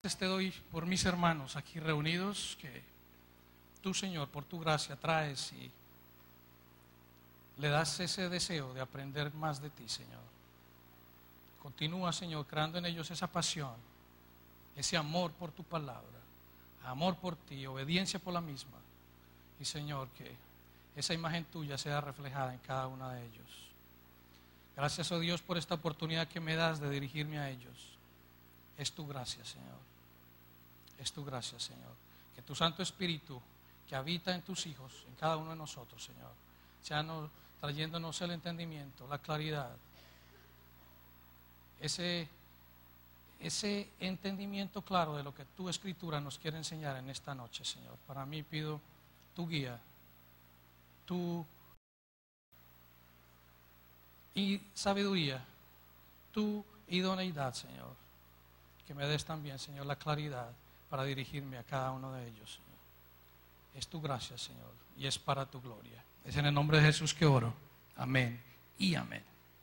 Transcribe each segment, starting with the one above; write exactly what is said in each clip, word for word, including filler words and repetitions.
gracias te doy por mis hermanos aquí reunidos, que tú, Señor, por tu gracia traes y le das ese deseo de aprender más de ti, Señor. Continúa, Señor, creando en ellos esa pasión, ese amor por tu palabra, amor por ti, obediencia por la misma. Y, Señor, que esa imagen tuya sea reflejada en cada uno de ellos. Gracias, oh Dios, por esta oportunidad que me das de dirigirme a ellos. Es tu gracia, Señor. Es tu gracia, Señor. Que tu Santo Espíritu, que habita en tus hijos, en cada uno de nosotros, Señor, sea no, trayéndonos el entendimiento, la claridad, ese, ese entendimiento claro de lo que tu Escritura nos quiere enseñar en esta noche, Señor. Para mí pido tu guía, tu y sabiduría, tu idoneidad, Señor. Que me des también, Señor, la claridad para dirigirme a cada uno de ellos, Señor. Es tu gracia, Señor, y es para tu gloria. Es en el nombre de Jesús que oro. Amén y amén.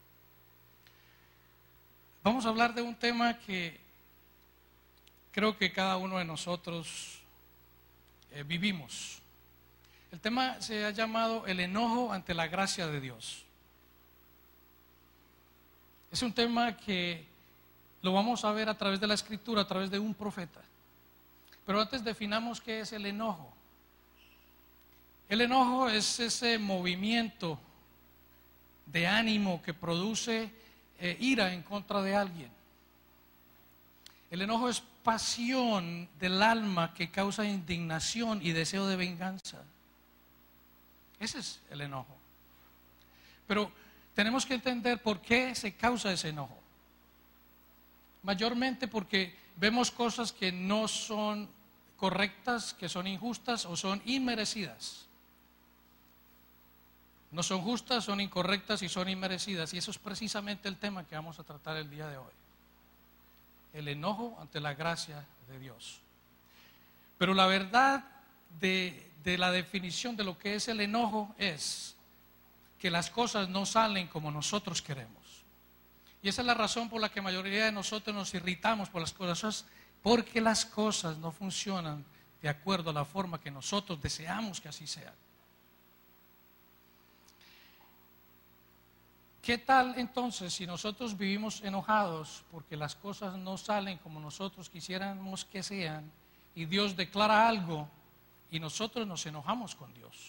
Vamos a hablar de un tema que creo que cada uno de nosotros eh, vivimos. El tema se ha llamado el enojo ante la gracia de Dios. Es un tema que lo vamos a ver a través de la Escritura, a través de un profeta. Pero antes definamos qué es el enojo. El enojo es ese movimiento de ánimo que produce eh, ira en contra de alguien. El enojo es pasión del alma que causa indignación y deseo de venganza. Ese es el enojo. Pero tenemos que entender por qué se causa ese enojo. Mayormente porque vemos cosas que no son correctas, que son injustas o son inmerecidas. No son justas, son incorrectas y son inmerecidas. Y eso es precisamente el tema que vamos a tratar el día de hoy. El enojo ante la gracia de Dios. Pero la verdad de, de la definición de lo que es el enojo es que las cosas no salen como nosotros queremos. Y esa es la razón por la que la mayoría de nosotros nos irritamos por las cosas, porque las cosas no funcionan de acuerdo a la forma que nosotros deseamos que así sean. ¿Qué tal entonces si nosotros vivimos enojados porque las cosas no salen como nosotros quisiéramos que sean y Dios declara algo y nosotros nos enojamos con Dios?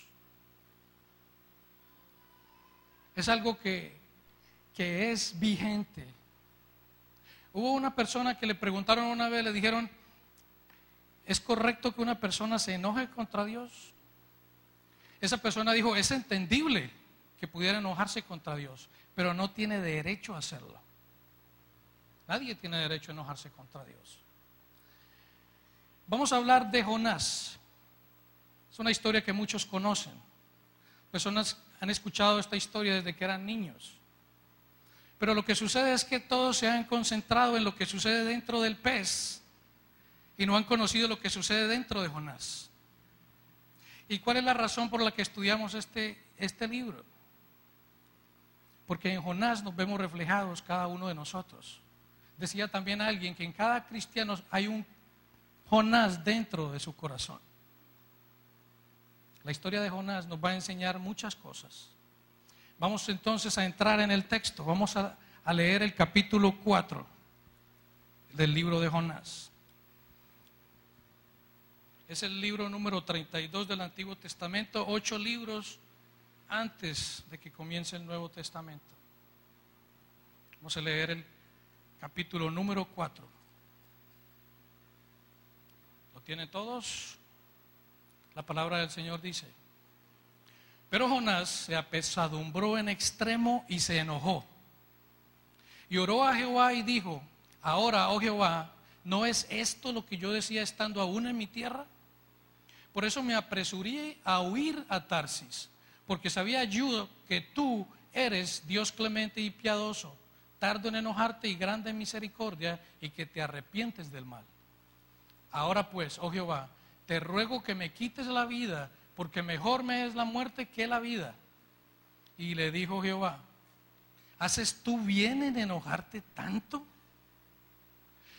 Es algo que, que es vigente. Hubo una persona que le preguntaron una vez, le dijeron, ¿es correcto que una persona se enoje contra Dios? Esa persona dijo, es entendible que pudiera enojarse contra Dios, pero no tiene derecho a hacerlo. Nadie tiene derecho a enojarse contra Dios. Vamos a hablar de Jonás. Es una historia que muchos conocen. Personas han escuchado esta historia desde que eran niños. Pero lo que sucede es que todos se han concentrado en lo que sucede dentro del pez y no han conocido lo que sucede dentro de Jonás. ¿Y cuál es la razón por la que estudiamos este, este libro? Porque en Jonás nos vemos reflejados cada uno de nosotros. Decía también alguien que en cada cristiano hay un Jonás dentro de su corazón. La historia de Jonás nos va a enseñar muchas cosas. Vamos entonces a entrar en el texto. Vamos a, a leer el capítulo cuatro del libro de Jonás. Es el libro número treinta y dos del Antiguo Testamento, ocho libros antes de que comience el Nuevo Testamento. Vamos a leer el capítulo número cuatro. ¿Lo tienen todos? La palabra del Señor dice: pero Jonás se apesadumbró en extremo y se enojó. Y oró a Jehová y dijo: ahora, oh Jehová, ¿no es esto lo que yo decía estando aún en mi tierra? Por eso me apresuré a huir a Tarsis, porque sabía yo que tú eres Dios clemente y piadoso, tardo en enojarte y grande en misericordia, y que te arrepientes del mal. Ahora pues, oh Jehová, te ruego que me quites la vida, porque mejor me es la muerte que la vida. Y le dijo Jehová: ¿haces tú bien en enojarte tanto?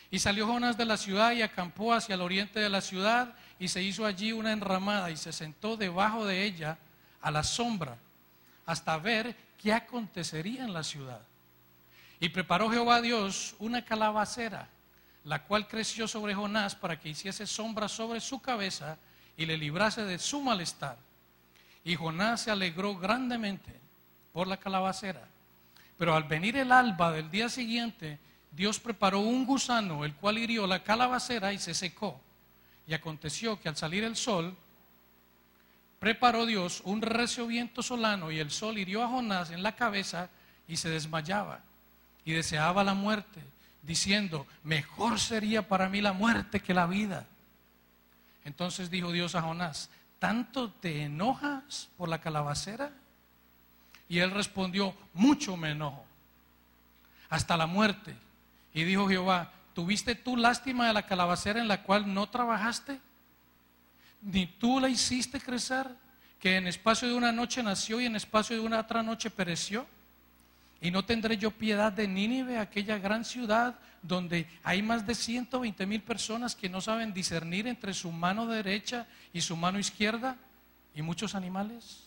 Y salió Jonás de la ciudad y acampó hacia el oriente de la ciudad y se hizo allí una enramada y se sentó debajo de ella a la sombra hasta ver qué acontecería en la ciudad. Y preparó Jehová Dios una calabacera, la cual creció sobre Jonás para que hiciese sombra sobre su cabeza y le librase de su malestar. Y Jonás se alegró grandemente por la calabacera. Pero al venir el alba del día siguiente, Dios preparó un gusano, el cual hirió la calabacera y se secó. Y aconteció que al salir el sol, preparó Dios un recio viento solano, y el sol hirió a Jonás en la cabeza y se desmayaba. Y deseaba la muerte, diciendo, mejor sería para mí la muerte que la vida. Entonces dijo Dios a Jonás, ¿tanto te enojas por la calabacera? Y él respondió, mucho me enojo, hasta la muerte. Y dijo Jehová, ¿tuviste tú lástima de la calabacera en la cual no trabajaste? ¿Ni tú la hiciste crecer, que en espacio de una noche nació y en espacio de una otra noche pereció? ¿Y no tendré yo piedad de Nínive, aquella gran ciudad donde hay más de ciento veinte mil personas que no saben discernir entre su mano derecha y su mano izquierda, y muchos animales?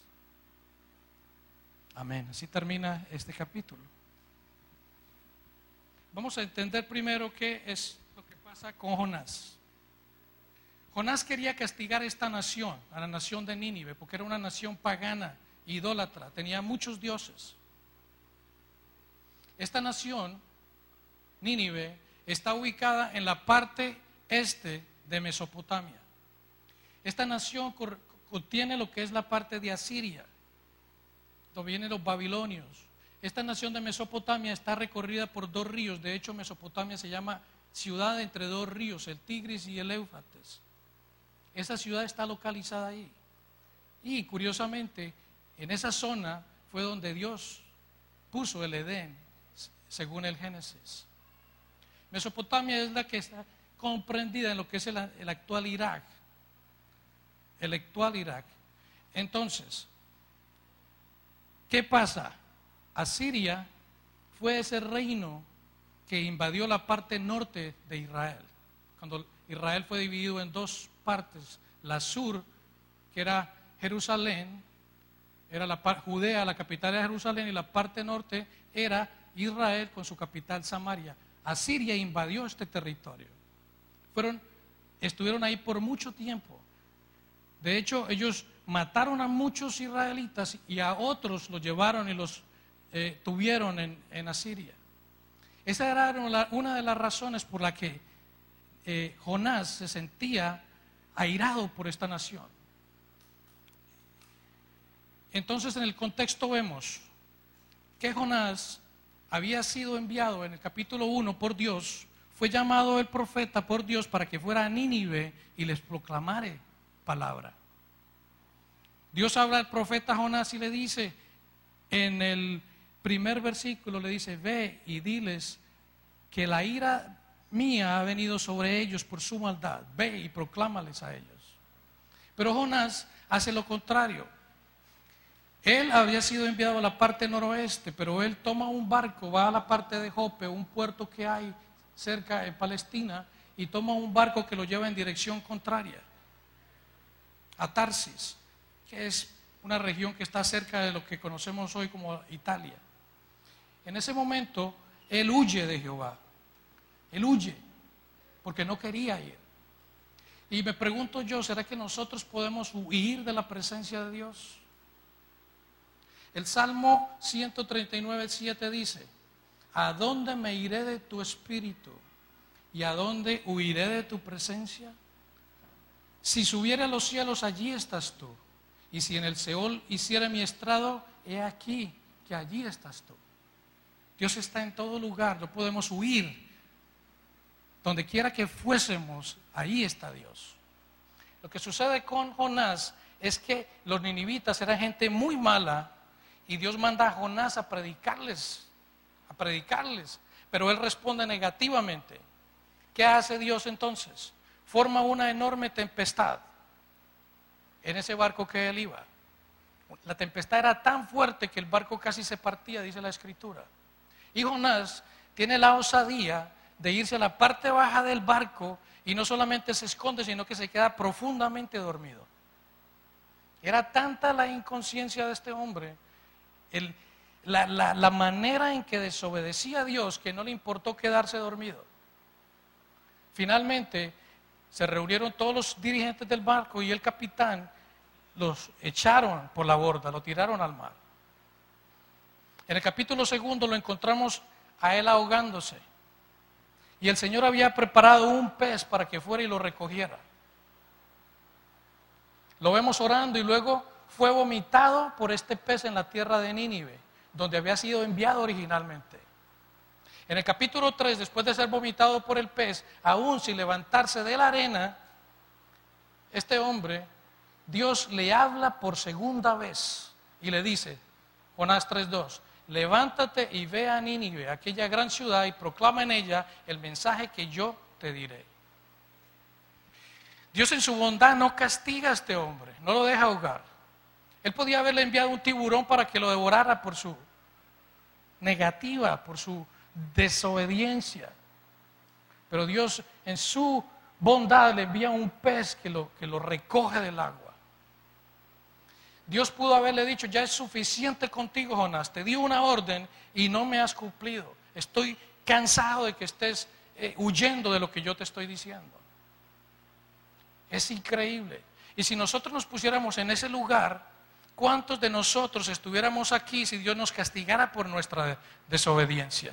Amén. Así termina este capítulo. Vamos a entender primero qué es lo que pasa con Jonás. Jonás quería castigar a esta nación, a la nación de Nínive, porque era una nación pagana, idólatra, tenía muchos dioses. Esta nación, Nínive, está ubicada en la parte este de Mesopotamia. Esta nación contiene lo que es la parte de Asiria, donde vienen los babilonios. Esta nación de Mesopotamia está recorrida por dos ríos. De hecho, Mesopotamia se llama ciudad entre dos ríos, el Tigris y el Éufrates. Esa ciudad está localizada ahí. Y curiosamente, en esa zona fue donde Dios puso el Edén, según el Génesis. Mesopotamia es la que está comprendida en lo que es el, el actual Irak. El actual Irak. Entonces, ¿qué pasa? Asiria fue ese reino que invadió la parte norte de Israel. Cuando Israel fue dividido en dos partes, la sur, que era Jerusalén, era la parte Judea, la capital era Jerusalén, y la parte norte era Israel con su capital Samaria. Asiria invadió este territorio. Fueron, estuvieron ahí por mucho tiempo. De hecho, ellos mataron a muchos israelitas y a otros los llevaron y los eh, tuvieron en, en Asiria. Esa era una de las razones por la que eh, Jonás se sentía airado por esta nación. Entonces, en el contexto vemos que Jonás había sido enviado en el capítulo uno por Dios, fue llamado el profeta por Dios para que fuera a Nínive y les proclamare palabra. Dios habla al profeta Jonás y le dice, en el primer versículo le dice, ve y diles que la ira mía ha venido sobre ellos por su maldad, ve y proclámales a ellos. Pero Jonás hace lo contrario. Él había sido enviado a la parte noroeste, pero él toma un barco, va a la parte de Jope, un puerto que hay cerca en Palestina, y toma un barco que lo lleva en dirección contraria, a Tarsis, que es una región que está cerca de lo que conocemos hoy como Italia. En ese momento, él huye de Jehová, él huye, porque no quería ir. Y me pregunto yo, ¿será que nosotros podemos huir de la presencia de Dios? El Salmo ciento treinta y nueve, siete dice, ¿a dónde me iré de tu espíritu? ¿Y a dónde huiré de tu presencia? Si subiera a los cielos, allí estás tú. Y si en el Seol hiciera mi estrado, he aquí que allí estás tú. Dios está en todo lugar, no podemos huir. Donde quiera que fuésemos, ahí está Dios. Lo que sucede con Jonás es que los ninivitas eran gente muy mala, y Dios manda a Jonás a predicarles, a predicarles, pero él responde negativamente. ¿Qué hace Dios entonces? Forma una enorme tempestad en ese barco que él iba. La tempestad era tan fuerte que el barco casi se partía, dice la Escritura. Y Jonás tiene la osadía de irse a la parte baja del barco y no solamente se esconde, sino que se queda profundamente dormido. Era tanta la inconsciencia de este hombre, el, la, la, la manera en que desobedecía a Dios, que no le importó quedarse dormido. Finalmente se reunieron todos los dirigentes del barco y el capitán los echaron por la borda, lo tiraron al mar. En el capítulo segundo lo encontramos a él ahogándose. Y el Señor había preparado un pez para que fuera y lo recogiera. Lo vemos orando y luego fue vomitado por este pez en la tierra de Nínive, donde había sido enviado originalmente. En el capítulo tres, después de ser vomitado por el pez, aún sin levantarse de la arena, este hombre, Dios le habla por segunda vez y le dice, Jonás tres dos, levántate y ve a Nínive, aquella gran ciudad, y proclama en ella el mensaje que yo te diré. Dios en su bondad no castiga a este hombre, no lo deja ahogar. Él podía haberle enviado un tiburón para que lo devorara por su negativa, por su desobediencia. Pero Dios en su bondad le envía un pez que lo, que lo recoge del agua. Dios pudo haberle dicho, ya es suficiente contigo, Jonás, te di una orden y no me has cumplido. Estoy cansado de que estés eh, huyendo de lo que yo te estoy diciendo. Es increíble. Y si nosotros nos pusiéramos en ese lugar, ¿cuántos de nosotros estuviéramos aquí si Dios nos castigara por nuestra desobediencia?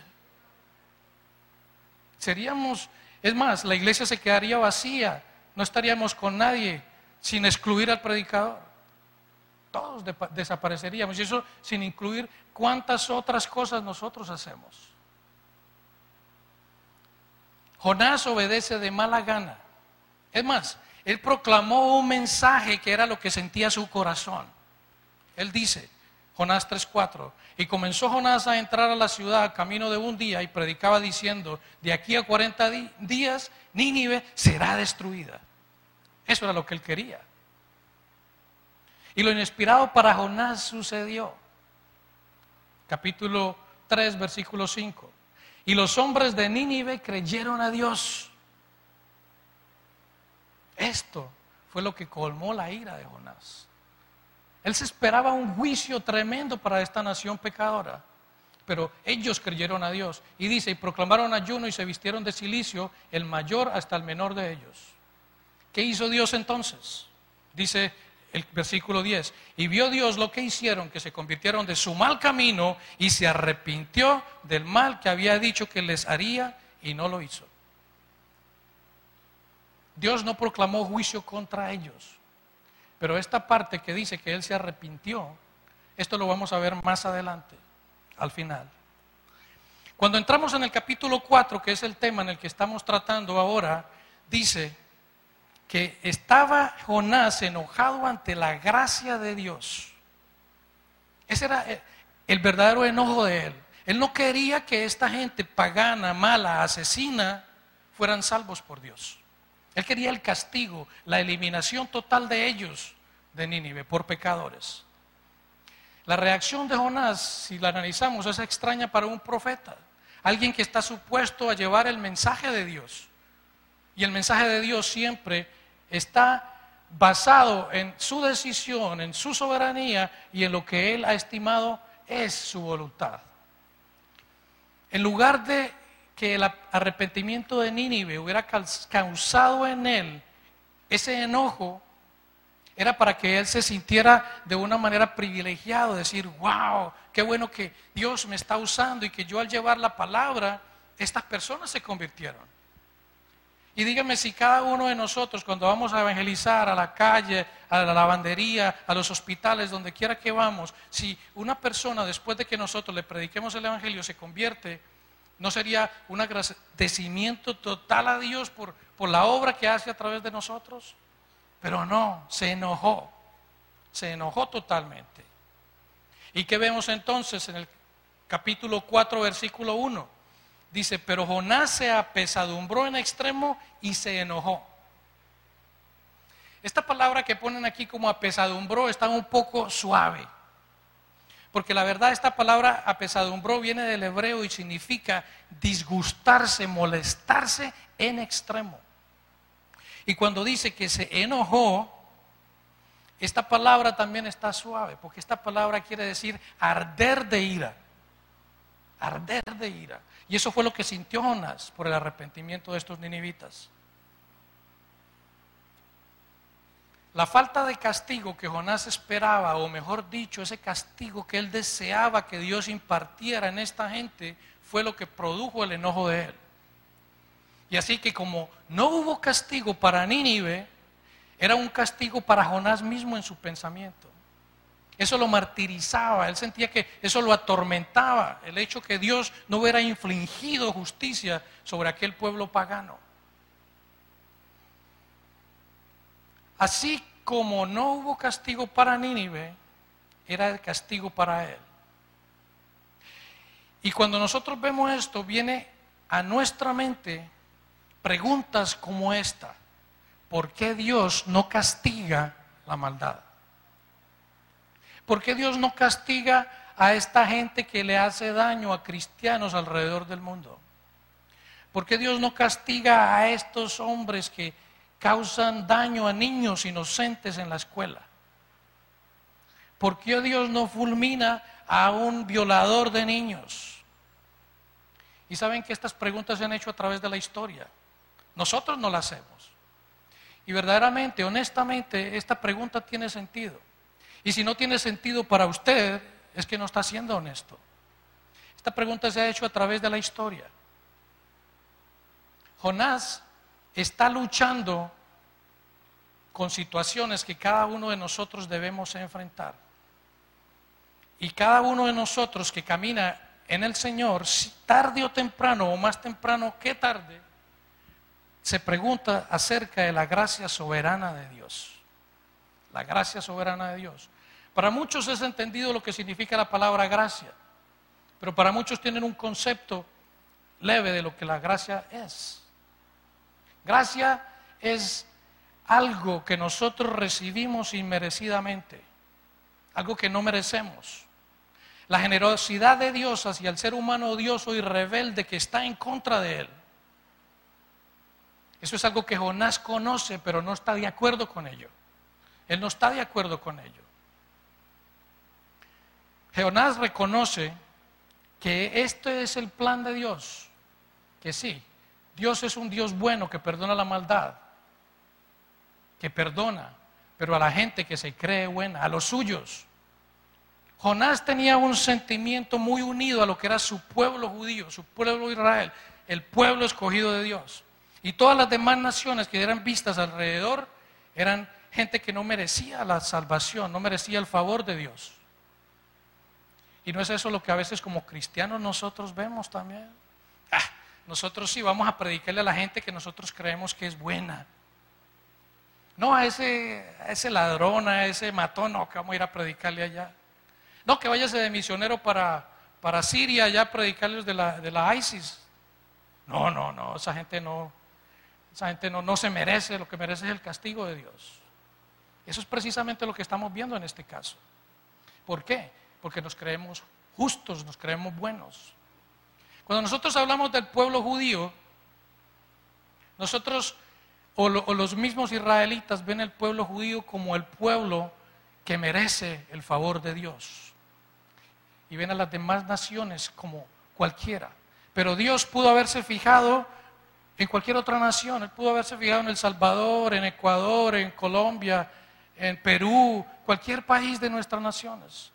Seríamos, es más, la iglesia se quedaría vacía, no estaríamos con nadie sin excluir al predicador. Todos de, desapareceríamos, y eso sin incluir cuántas otras cosas nosotros hacemos. Jonás obedece de mala gana. Es más, él proclamó un mensaje que era lo que sentía su corazón. Él dice, Jonás tres cuatro, y comenzó Jonás a entrar a la ciudad a camino de un día y predicaba diciendo, de aquí a cuarenta días Nínive será destruida. Eso era lo que él quería. Y lo inespirado para Jonás sucedió. Capítulo tres, versículo cinco. Y los hombres de Nínive creyeron a Dios. Esto fue lo que colmó la ira de Jonás. Él se esperaba un juicio tremendo para esta nación pecadora. Pero ellos creyeron a Dios. Y dice, y proclamaron ayuno y se vistieron de cilicio, el mayor hasta el menor de ellos. ¿Qué hizo Dios entonces? Dice el versículo diez, y vio Dios lo que hicieron, que se convirtieron de su mal camino y se arrepintió del mal que había dicho que les haría y no lo hizo. Dios no proclamó juicio contra ellos, pero esta parte que dice que Él se arrepintió, esto lo vamos a ver más adelante, al final. Cuando entramos en el capítulo cuatro, que es el tema en el que estamos tratando ahora, dice que estaba Jonás enojado ante la gracia de Dios. Ese era el verdadero enojo de él. Él no quería que esta gente pagana, mala, asesina, fueran salvos por Dios. Él quería el castigo, la eliminación total de ellos de Nínive por pecadores. La reacción de Jonás, si la analizamos, es extraña para un profeta. Alguien que está supuesto a llevar el mensaje de Dios. Y el mensaje de Dios siempre está basado en su decisión, en su soberanía y en lo que Él ha estimado es su voluntad. En lugar de que el arrepentimiento de Nínive hubiera causado en él ese enojo, era para que él se sintiera de una manera privilegiado, decir, wow, qué bueno que Dios me está usando y que yo al llevar la palabra, estas personas se convirtieron. Y dígame si cada uno de nosotros cuando vamos a evangelizar a la calle, a la lavandería, a los hospitales, donde quiera que vamos, si una persona después de que nosotros le prediquemos el evangelio se convierte, ¿no sería un agradecimiento total a Dios por, por la obra que hace a través de nosotros? Pero no, se enojó, se enojó totalmente. ¿Y qué vemos entonces en el capítulo cuatro, versículo uno? Dice, pero Jonás se apesadumbró en extremo y se enojó. Esta palabra que ponen aquí como apesadumbró está un poco suave. Porque la verdad, esta palabra apesadumbró viene del hebreo y significa disgustarse, molestarse en extremo. Y cuando dice que se enojó, esta palabra también está suave, porque esta palabra quiere decir arder de ira. Arder de ira. Y eso fue lo que sintió Jonás por el arrepentimiento de estos ninivitas. La falta de castigo que Jonás esperaba, o mejor dicho, ese castigo que él deseaba que Dios impartiera en esta gente, fue lo que produjo el enojo de él. Y así que como no hubo castigo para Nínive, era un castigo para Jonás mismo en su pensamiento. Eso lo martirizaba, él sentía que eso lo atormentaba, el hecho que Dios no hubiera infligido justicia sobre aquel pueblo pagano. Así como no hubo castigo para Nínive, era el castigo para él. Y cuando nosotros vemos esto, viene a nuestra mente preguntas como esta: ¿por qué Dios no castiga la maldad? ¿Por qué Dios no castiga a esta gente que le hace daño a cristianos alrededor del mundo? ¿Por qué Dios no castiga a estos hombres que causan daño a niños inocentes en la escuela? ¿Por qué Dios no fulmina a un violador de niños? Y saben que estas preguntas se han hecho a través de la historia. Nosotros no las hacemos. Y verdaderamente, honestamente, esta pregunta tiene sentido. Y si no tiene sentido para usted, es que no está siendo honesto. Esta pregunta se ha hecho a través de la historia. Jonás está luchando con situaciones que cada uno de nosotros debemos enfrentar. Y cada uno de nosotros que camina en el Señor, tarde o temprano, o más temprano que tarde, se pregunta acerca de la gracia soberana de Dios. La gracia soberana de Dios. Para muchos es entendido lo que significa la palabra gracia, pero para muchos tienen un concepto leve de lo que la gracia es. Gracia es algo que nosotros recibimos inmerecidamente, algo que no merecemos. La generosidad de Dios hacia el ser humano odioso y rebelde que está en contra de él. Eso es algo que Jonás conoce, pero no está de acuerdo con ello. Él no está de acuerdo con ello. Jonás reconoce que este es el plan de Dios, que sí, Dios es un Dios bueno que perdona la maldad, que perdona, pero a la gente que se cree buena, a los suyos. Jonás tenía un sentimiento muy unido a lo que era su pueblo judío, su pueblo Israel, el pueblo escogido de Dios. Y todas las demás naciones que eran vistas alrededor eran gente que no merecía la salvación, no merecía el favor de Dios. ¿Y no es eso lo que a veces como cristianos nosotros vemos también? Ah, nosotros sí vamos a predicarle a la gente que nosotros creemos que es buena. No a ese, a ese ladrón, a ese matón, no, que vamos a ir a predicarle allá. No, que váyase de misionero para, para Siria allá a predicarles de la, de la ISIS. No, no, no, esa gente no, esa gente no, no se merece, lo que merece es el castigo de Dios. Eso es precisamente lo que estamos viendo en este caso. ¿Por qué? Porque nos creemos justos, nos creemos buenos. Cuando nosotros hablamos del pueblo judío, nosotros o, lo, o los mismos israelitas ven el pueblo judío como el pueblo que merece el favor de Dios. Y ven a las demás naciones como cualquiera. Pero Dios pudo haberse fijado en cualquier otra nación. Él pudo haberse fijado en El Salvador, en Ecuador, en Colombia, en Perú, cualquier país de nuestras naciones.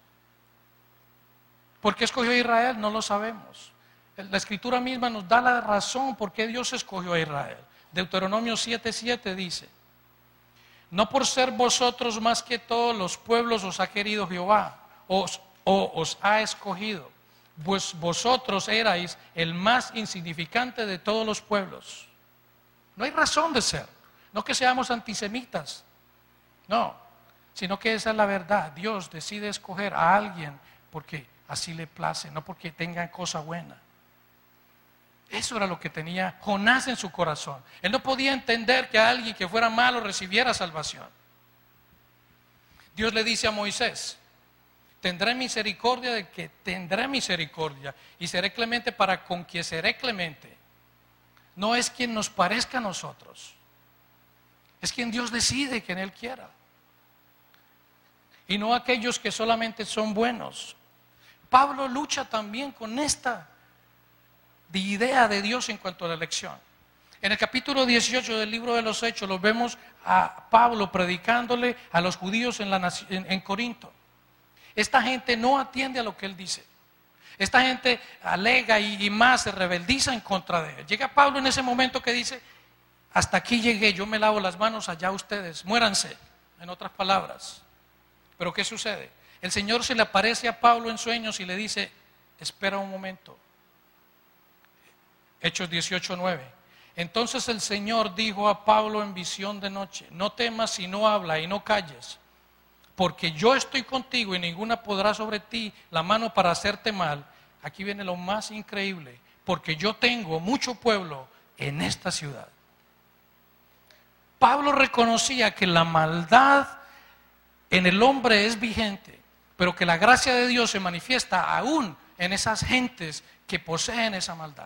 ¿Por qué escogió a Israel? No lo sabemos. La Escritura misma nos da la razón por qué Dios escogió a Israel. Deuteronomio siete siete dice: no por ser vosotros más que todos los pueblos os ha querido Jehová, os, o os ha escogido, pues vosotros erais el más insignificante de todos los pueblos. No hay razón de ser, no que seamos antisemitas, no, sino que esa es la verdad. Dios decide escoger a alguien porque así le place, no porque tenga cosa buena. Eso era lo que tenía Jonás en su corazón. Él no podía entender que alguien que fuera malo recibiera salvación. Dios le dice a Moisés: Tendré misericordia del que tendré misericordia y seré clemente para con quien seré clemente. No es quien nos parezca a nosotros, es quien Dios decide, quien Él quiera. Y no aquellos que solamente son buenos. Pablo lucha también con esta idea de Dios en cuanto a la elección. En el capítulo dieciocho del libro de los Hechos, lo vemos a Pablo predicándole a los judíos en, la, en, en Corinto. Esta gente no atiende a lo que él dice. Esta gente alega y, y más se rebeldiza en contra de él. Llega Pablo en ese momento que dice: hasta aquí llegué, yo me lavo las manos, allá ustedes, muéranse, en otras palabras. Pero ¿qué sucede? El Señor se le aparece a Pablo en sueños y le dice: espera un momento. Hechos dieciocho nueve. Entonces el Señor dijo a Pablo en visión de noche: no temas, sino habla y no calles, porque yo estoy contigo y ninguna podrá sobre ti la mano para hacerte mal. Aquí viene lo más increíble: porque yo tengo mucho pueblo en esta ciudad. Pablo reconocía que la maldad en el hombre es vigente, pero que la gracia de Dios se manifiesta aún en esas gentes que poseen esa maldad.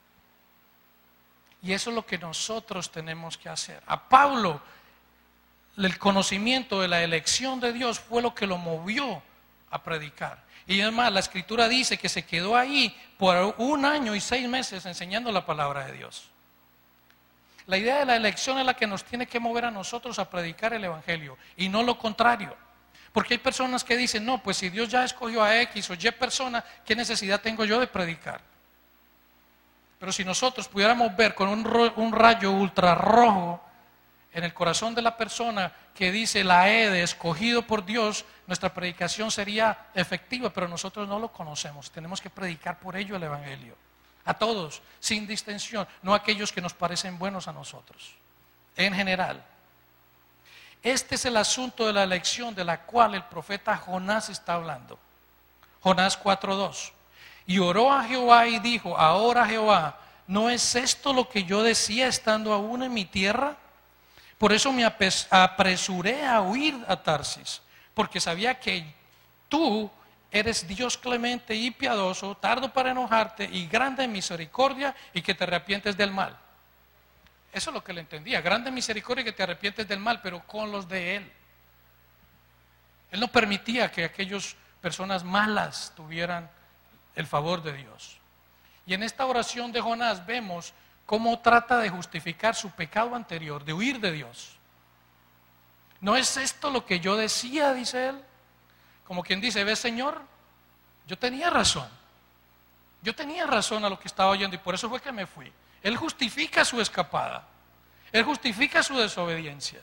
Y eso es lo que nosotros tenemos que hacer. A Pablo, el conocimiento de la elección de Dios fue lo que lo movió a predicar. Y además la Escritura dice que se quedó ahí por un año y seis meses enseñando la palabra de Dios. La idea de la elección es la que nos tiene que mover a nosotros a predicar el Evangelio y no lo contrario. Porque hay personas que dicen: no, pues si Dios ya escogió a X o Y persona, ¿qué necesidad tengo yo de predicar? Pero si nosotros pudiéramos ver con un, un rayo ultrarrojo en el corazón de la persona que dice la E de escogido por Dios, nuestra predicación sería efectiva, pero nosotros no lo conocemos. Tenemos que predicar por ello el Evangelio. A todos, sin distinción, no a aquellos que nos parecen buenos a nosotros. En general. Este es el asunto de la elección de la cual el profeta Jonás está hablando. Jonás cuatro dos. Y oró a Jehová y dijo: ahora Jehová, ¿no es esto lo que yo decía estando aún en mi tierra? Por eso me apresuré a huir a Tarsis, porque sabía que tú eres Dios clemente y piadoso, tardo para enojarte y grande en misericordia, y que te arrepientes del mal. Eso es lo que él entendía: grande en misericordia y que te arrepientes del mal, pero con los de él. Él no permitía que aquellas personas malas tuvieran el favor de Dios. Y en esta oración de Jonás vemos cómo trata de justificar su pecado anterior, de huir de Dios. ¿No es esto lo que yo decía?, dice él. Como quien dice: ¿ves, Señor? Yo tenía razón. Yo tenía razón a lo que estaba oyendo y por eso fue que me fui. Él justifica su escapada. Él justifica su desobediencia.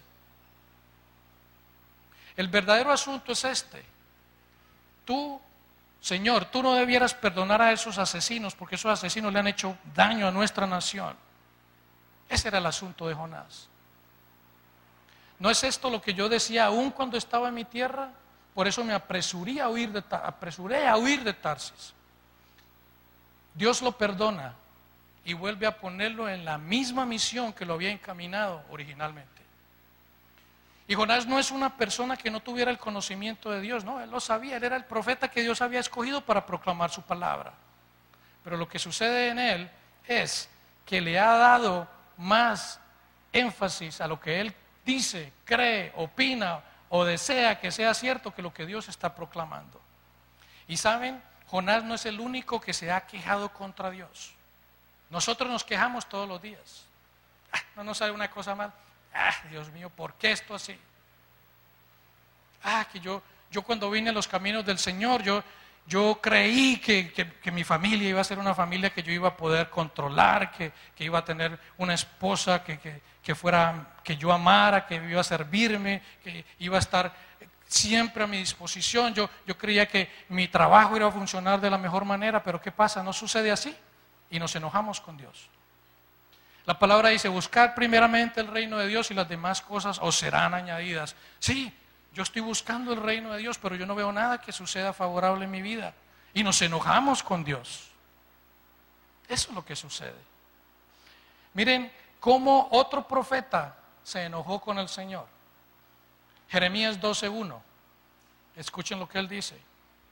El verdadero asunto es este. Tú, Señor, tú no debieras perdonar a esos asesinos porque esos asesinos le han hecho daño a nuestra nación. Ese era el asunto de Jonás. ¿No es esto lo que yo decía aún cuando estaba en mi tierra? Por eso me apresuré a huir de, apresuré a huir de Tarsis. Dios lo perdona y vuelve a ponerlo en la misma misión que lo había encaminado originalmente. Y Jonás no es una persona que no tuviera el conocimiento de Dios, no, él lo sabía, él era el profeta que Dios había escogido para proclamar su palabra. Pero lo que sucede en él es que le ha dado más énfasis a lo que él dice, cree, opina o desea que sea cierto que lo que Dios está proclamando. Y saben, Jonás no es el único que se ha quejado contra Dios. Nosotros nos quejamos todos los días. Ah, no nos sale una cosa mal. Ah, Dios mío, ¿por qué esto así? Ah, que yo, yo cuando vine a los caminos del Señor, yo, yo creí que, que, que mi familia iba a ser una familia que yo iba a poder controlar, que, que iba a tener una esposa que, que, que fuera, que yo amara, que iba a servirme, que iba a estar siempre a mi disposición. Yo, yo creía que mi trabajo iba a funcionar de la mejor manera, pero ¿qué pasa? No sucede así y nos enojamos con Dios. La palabra dice: buscar primeramente el reino de Dios y las demás cosas os serán añadidas. Sí, yo estoy buscando el reino de Dios, pero yo no veo nada que suceda favorable en mi vida. Y nos enojamos con Dios. Eso es lo que sucede. Miren cómo otro profeta se enojó con el Señor. Jeremías doce uno. Escuchen lo que él dice.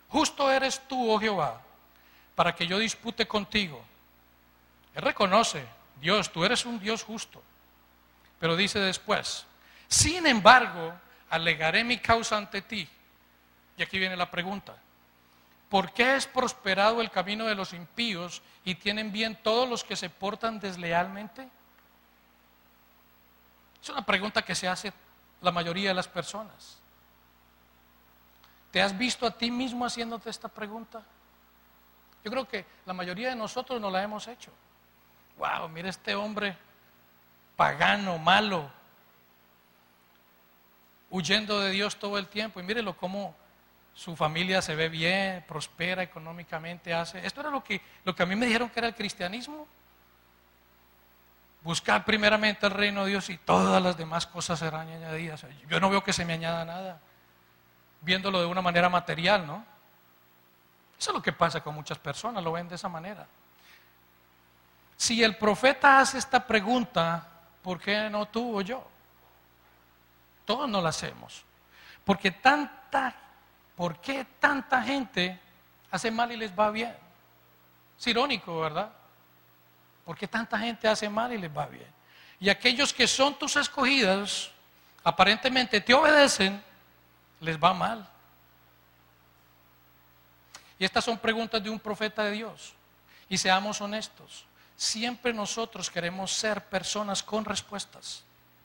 justo eres tú, oh Jehová, para que yo dispute contigo. Él reconoce, Dios, tú eres un Dios justo. Pero dice después, sin embargo, alegaré mi causa ante ti. Y aquí viene la pregunta. ¿Por qué es prosperado el camino de los impíos y tienen bien todos los que se portan deslealmente? Es una pregunta que se hace la mayoría de las personas. ¿Te has visto a ti mismo haciéndote esta pregunta? Yo creo que la mayoría de nosotros no la hemos hecho. Wow, mira este hombre pagano, malo, huyendo de Dios todo el tiempo. Y mírelo cómo su familia se ve bien, prospera económicamente, hace. Esto era lo que, lo que a mí me dijeron que era el cristianismo. Buscar primeramente el reino de Dios y todas las demás cosas serán añadidas. Yo no veo que se me añada nada, viéndolo de una manera material, ¿no? Eso es lo que pasa con muchas personas, lo ven de esa manera. Si el profeta hace esta pregunta, ¿por qué no tú o yo? Todos no la hacemos. Porque tanta, ¿por qué tanta gente hace mal y les va bien? Es irónico, ¿verdad? ¿Por qué tanta gente hace mal y les va bien? Y aquellos que son tus escogidos, aparentemente te obedecen, les va mal. Y estas son preguntas de un profeta de Dios. Y seamos honestos, siempre nosotros queremos ser personas con respuestas.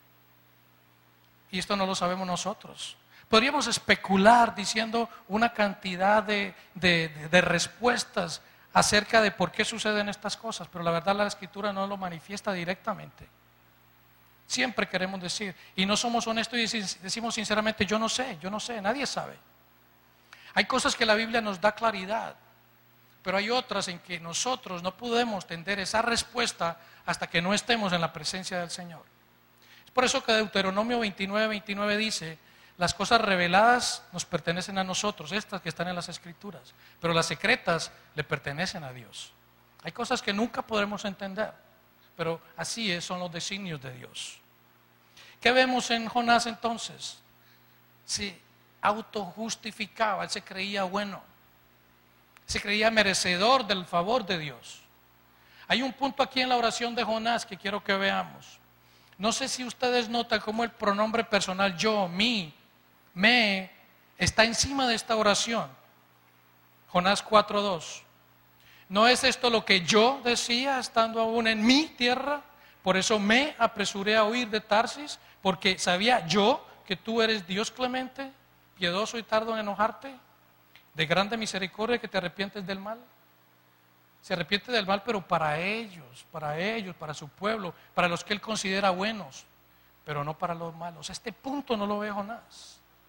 Y esto no lo sabemos nosotros. Podríamos especular diciendo una cantidad de, de, de, de respuestas acerca de por qué suceden estas cosas, pero la verdad la Escritura no lo manifiesta directamente. Siempre queremos decir, y no somos honestos y decimos sinceramente, yo no sé, yo no sé, nadie sabe. Hay cosas que la Biblia nos da claridad, pero hay otras en que nosotros no podemos tener esa respuesta hasta que no estemos en la presencia del Señor. Es por eso que Deuteronomio veintinueve, veintinueve dice, las cosas reveladas nos pertenecen a nosotros, estas que están en las Escrituras, pero las secretas le pertenecen a Dios. Hay cosas que nunca podremos entender, pero así es, son los designios de Dios. ¿Qué vemos en Jonás entonces? Se autojustificaba, él se creía bueno, se creía merecedor del favor de Dios. Hay un punto aquí en la oración de Jonás que quiero que veamos. No sé si ustedes notan cómo el pronombre personal yo, mí, me, está encima de esta oración. Jonás cuatro dos. ¿No es esto lo que yo decía estando aún en mi tierra? Por eso me apresuré a huir de Tarsis, porque sabía yo que tú eres Dios clemente, piedoso y tardo en enojarte, de grande misericordia, que te arrepientes del mal. Se arrepiente del mal, pero para ellos, para ellos, para su pueblo, para los que él considera buenos, pero no para los malos. Este punto no lo ve Jonás.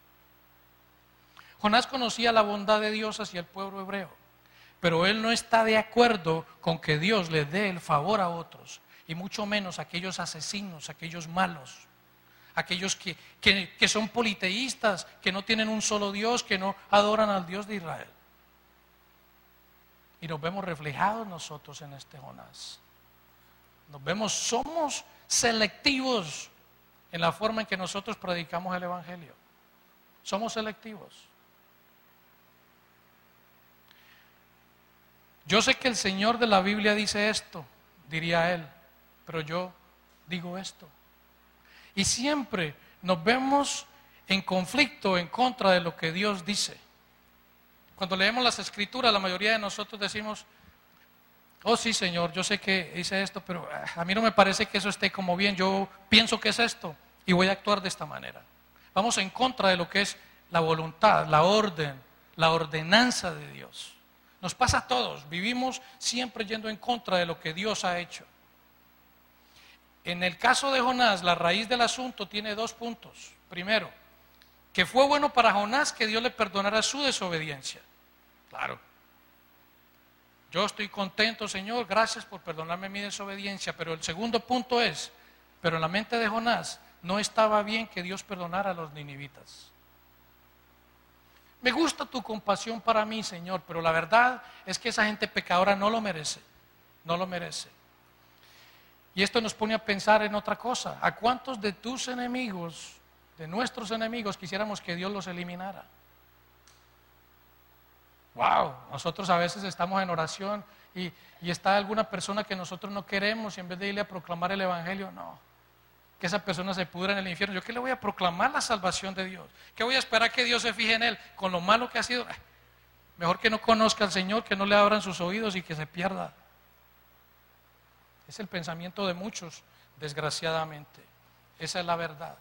Jonás conocía la bondad de Dios hacia el pueblo hebreo, pero él no está de acuerdo con que Dios le dé el favor a otros, y mucho menos a aquellos asesinos, a aquellos malos, aquellos que, que, que son politeístas, que no tienen un solo Dios, que no adoran al Dios de Israel. Y nos vemos reflejados nosotros en este Jonás. Nos vemos, somos selectivos en la forma en que nosotros predicamos el Evangelio. Somos selectivos. Yo sé que el Señor de la Biblia dice esto, diría él, pero yo digo esto. Y siempre nos vemos en conflicto en contra de lo que Dios dice. Cuando leemos las Escrituras, la mayoría de nosotros decimos, oh sí Señor, yo sé que dice esto, pero a mí no me parece que eso esté como bien, yo pienso que es esto y voy a actuar de esta manera. Vamos en contra de lo que es la voluntad, la orden, la ordenanza de Dios. Nos pasa a todos, vivimos siempre yendo en contra de lo que Dios ha hecho. En el caso de Jonás, la raíz del asunto tiene dos puntos. Primero, que fue bueno para Jonás que Dios le perdonara su desobediencia. Claro. Yo estoy contento, Señor, gracias por perdonarme mi desobediencia. Pero el segundo punto es, pero en la mente de Jonás no estaba bien que Dios perdonara a los ninivitas. Me gusta tu compasión para mí, Señor, pero la verdad es que esa gente pecadora no lo merece, no lo merece. Y esto nos pone a pensar en otra cosa. ¿A cuántos de tus enemigos, de nuestros enemigos, quisiéramos que Dios los eliminara? Wow, nosotros a veces estamos en oración y, y está alguna persona que nosotros no queremos y en vez de irle a proclamar el evangelio, no. Que esa persona se pudra en el infierno. ¿Yo qué le voy a proclamar? La salvación de Dios. ¿Qué voy a esperar que Dios se fije en él? Con lo malo que ha sido. Mejor que no conozca al Señor, que no le abran sus oídos y que se pierda. Es el pensamiento de muchos, desgraciadamente. Esa es la verdad.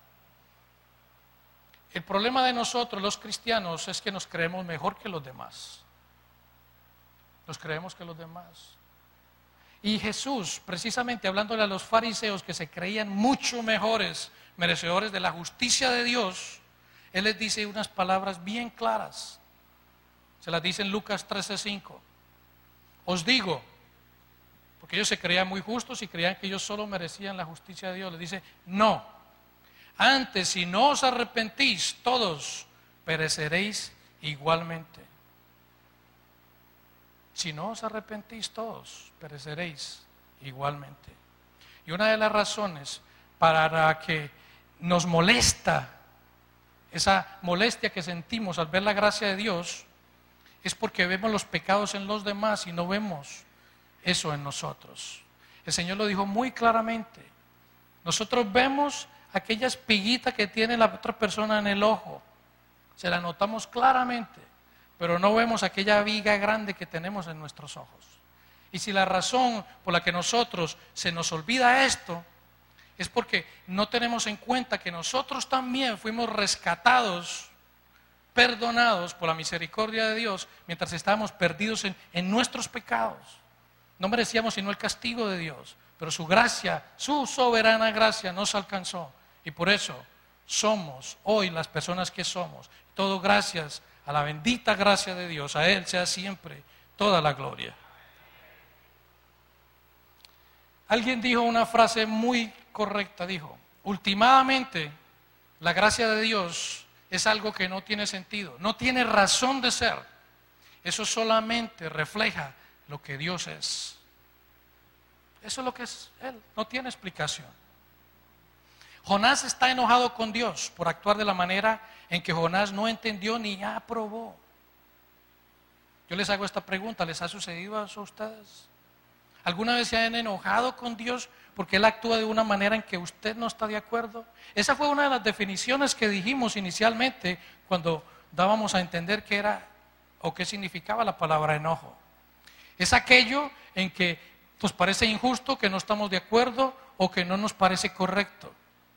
El problema de nosotros, los cristianos, es que nos creemos mejor que los demás. Nos creemos que los demás. Y Jesús, precisamente hablándole a los fariseos que se creían mucho mejores, merecedores de la justicia de Dios, Él les dice unas palabras bien claras. Se las dice en Lucas trece cinco. Os digo, porque ellos se creían muy justos y creían que ellos solo merecían la justicia de Dios. Les dice, no. Antes, si no os arrepentís, todos pereceréis igualmente. Si no os arrepentís, todos pereceréis igualmente. Y una de las razones para que nos molesta, esa molestia que sentimos al ver la gracia de Dios, es porque vemos los pecados en los demás y no vemos eso en nosotros. El Señor lo dijo muy claramente. Nosotros vemos aquella espiguita que tiene la otra persona en el ojo, se la notamos claramente, pero no vemos aquella viga grande que tenemos en nuestros ojos. Y si la razón por la que nosotros se nos olvida esto, es porque no tenemos en cuenta que nosotros también fuimos rescatados, perdonados por la misericordia de Dios, mientras estábamos perdidos en, en nuestros pecados. No merecíamos sino el castigo de Dios, pero su gracia, su soberana gracia nos alcanzó. Y por eso somos hoy las personas que somos. Todo gracias a la bendita gracia de Dios. A Él sea siempre toda la gloria. Alguien dijo una frase muy correcta. Dijo, últimamente la gracia de Dios es algo que no tiene sentido. No tiene razón de ser. Eso solamente refleja lo que Dios es. Eso es lo que es Él. No tiene explicación. Jonás está enojado con Dios por actuar de la manera en que Jonás no entendió ni aprobó. Yo les hago esta pregunta, ¿les ha sucedido eso a ustedes? ¿Alguna vez se han enojado con Dios porque Él actúa de una manera en que usted no está de acuerdo? Esa fue una de las definiciones que dijimos inicialmente cuando dábamos a entender qué era o qué significaba la palabra enojo. Es aquello en que nos parece injusto, que no estamos de acuerdo o que no nos parece correcto.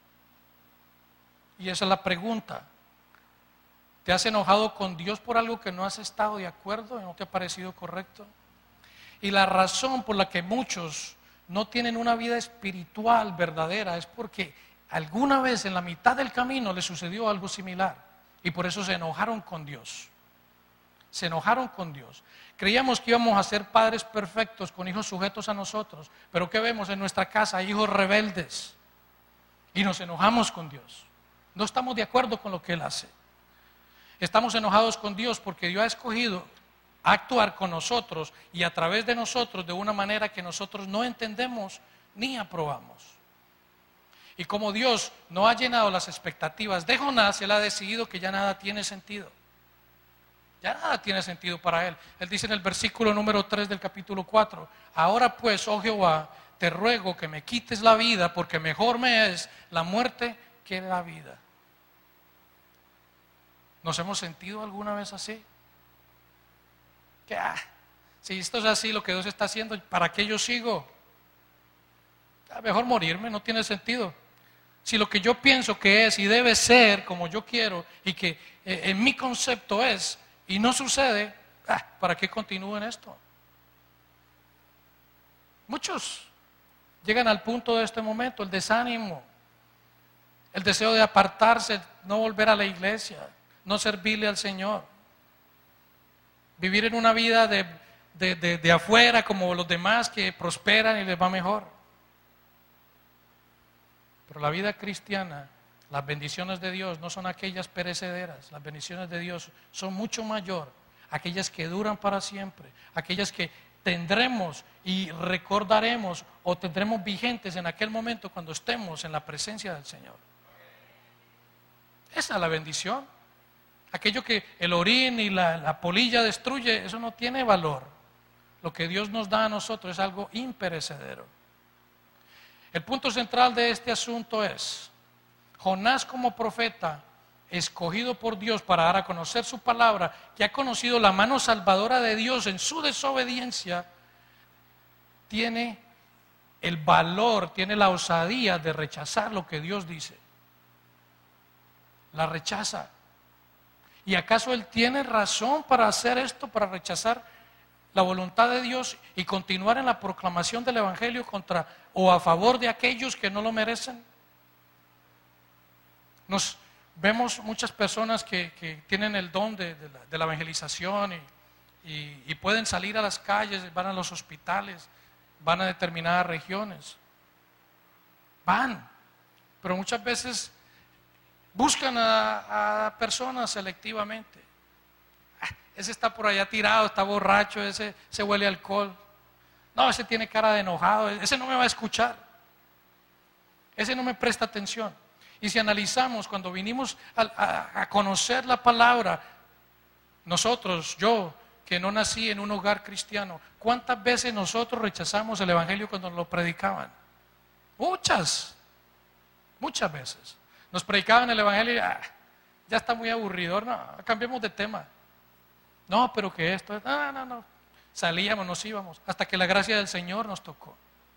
Y esa es la pregunta. ¿Te has enojado con Dios por algo que no has estado de acuerdo y no te ha parecido correcto? Y la razón por la que muchos no tienen una vida espiritual verdadera es porque alguna vez en la mitad del camino les sucedió algo similar y por eso se enojaron con Dios. Se enojaron con Dios. Creíamos que íbamos a ser padres perfectos con hijos sujetos a nosotros, pero ¿qué vemos en nuestra casa? Hijos rebeldes. Y nos enojamos con Dios. No estamos de acuerdo con lo que Él hace. Estamos enojados con Dios porque Dios ha escogido actuar con nosotros y a través de nosotros de una manera que nosotros no entendemos ni aprobamos. Y como Dios no ha llenado las expectativas de Jonás, Él ha decidido que ya nada tiene sentido. Ya nada tiene sentido para Él. Él dice en el versículo número tres del capítulo cuatro, ahora pues, oh Jehová, te ruego que me quites la vida porque mejor me es la muerte que la vida. ¿Nos hemos sentido alguna vez así? Que, ah, si esto es así lo que Dios está haciendo, ¿para qué yo sigo? Ah, mejor morirme, no tiene sentido. Si lo que yo pienso que es y debe ser como yo quiero y que eh, en mi concepto es y no sucede, ah, ¿para qué continúo en esto? Muchos llegan al punto de este momento, el desánimo, el deseo de apartarse, no volver a la iglesia, no servirle al Señor. Vivir en una vida de, de, de, de afuera como los demás que prosperan y les va mejor. Pero la vida cristiana, las bendiciones de Dios no son aquellas perecederas. Las bendiciones de Dios son mucho mayor, aquellas que duran para siempre, aquellas que tendremos y recordaremos o tendremos vigentes en aquel momento cuando estemos en la presencia del Señor. Esa es la bendición. Aquello que el orín y la, la polilla destruye, eso no tiene valor. Lo que Dios nos da a nosotros es algo imperecedero. El punto central de este asunto es, Jonás como profeta, escogido por Dios para dar a conocer su palabra, que ha conocido la mano salvadora de Dios en su desobediencia, tiene el valor, tiene la osadía de rechazar lo que Dios dice. La rechaza. ¿Y acaso él tiene razón para hacer esto, para rechazar la voluntad de Dios y continuar en la proclamación del Evangelio contra o a favor de aquellos que no lo merecen? Nos vemos muchas personas que, que tienen el don de, de, la, de la evangelización y, y, y pueden salir a las calles, van a los hospitales, van a determinadas regiones. Van, pero muchas veces buscan a, a personas selectivamente. Ah, ese está por allá tirado, está borracho, ese, ese huele a alcohol. No, ese tiene cara de enojado, ese no me va a escuchar. Ese no me presta atención. Y si analizamos, cuando vinimos a, a, a conocer la palabra, nosotros, yo, que no nací en un hogar cristiano, ¿cuántas veces nosotros rechazamos el Evangelio cuando lo predicaban? Muchas, muchas veces. Nos predicaban el Evangelio y ah, ya está muy aburridor, no, cambiemos de tema. No, pero que esto, no, no, no. Salíamos, nos íbamos, hasta que la gracia del Señor nos tocó.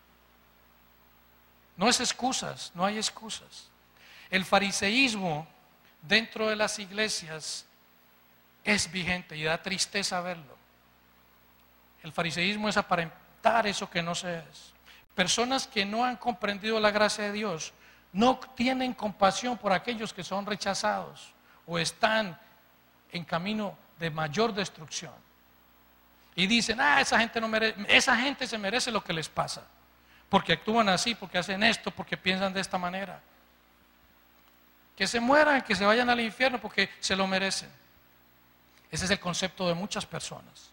No es excusas, no hay excusas. El fariseísmo dentro de las iglesias es vigente y da tristeza verlo. El fariseísmo es aparentar eso que no se es. Personas que no han comprendido la gracia de Dios no tienen compasión por aquellos que son rechazados o están en camino de mayor destrucción. Y dicen, ah, esa gente no merece, esa gente se merece lo que les pasa, porque actúan así, porque hacen esto, porque piensan de esta manera. Que se mueran, que se vayan al infierno porque se lo merecen. Ese es el concepto de muchas personas.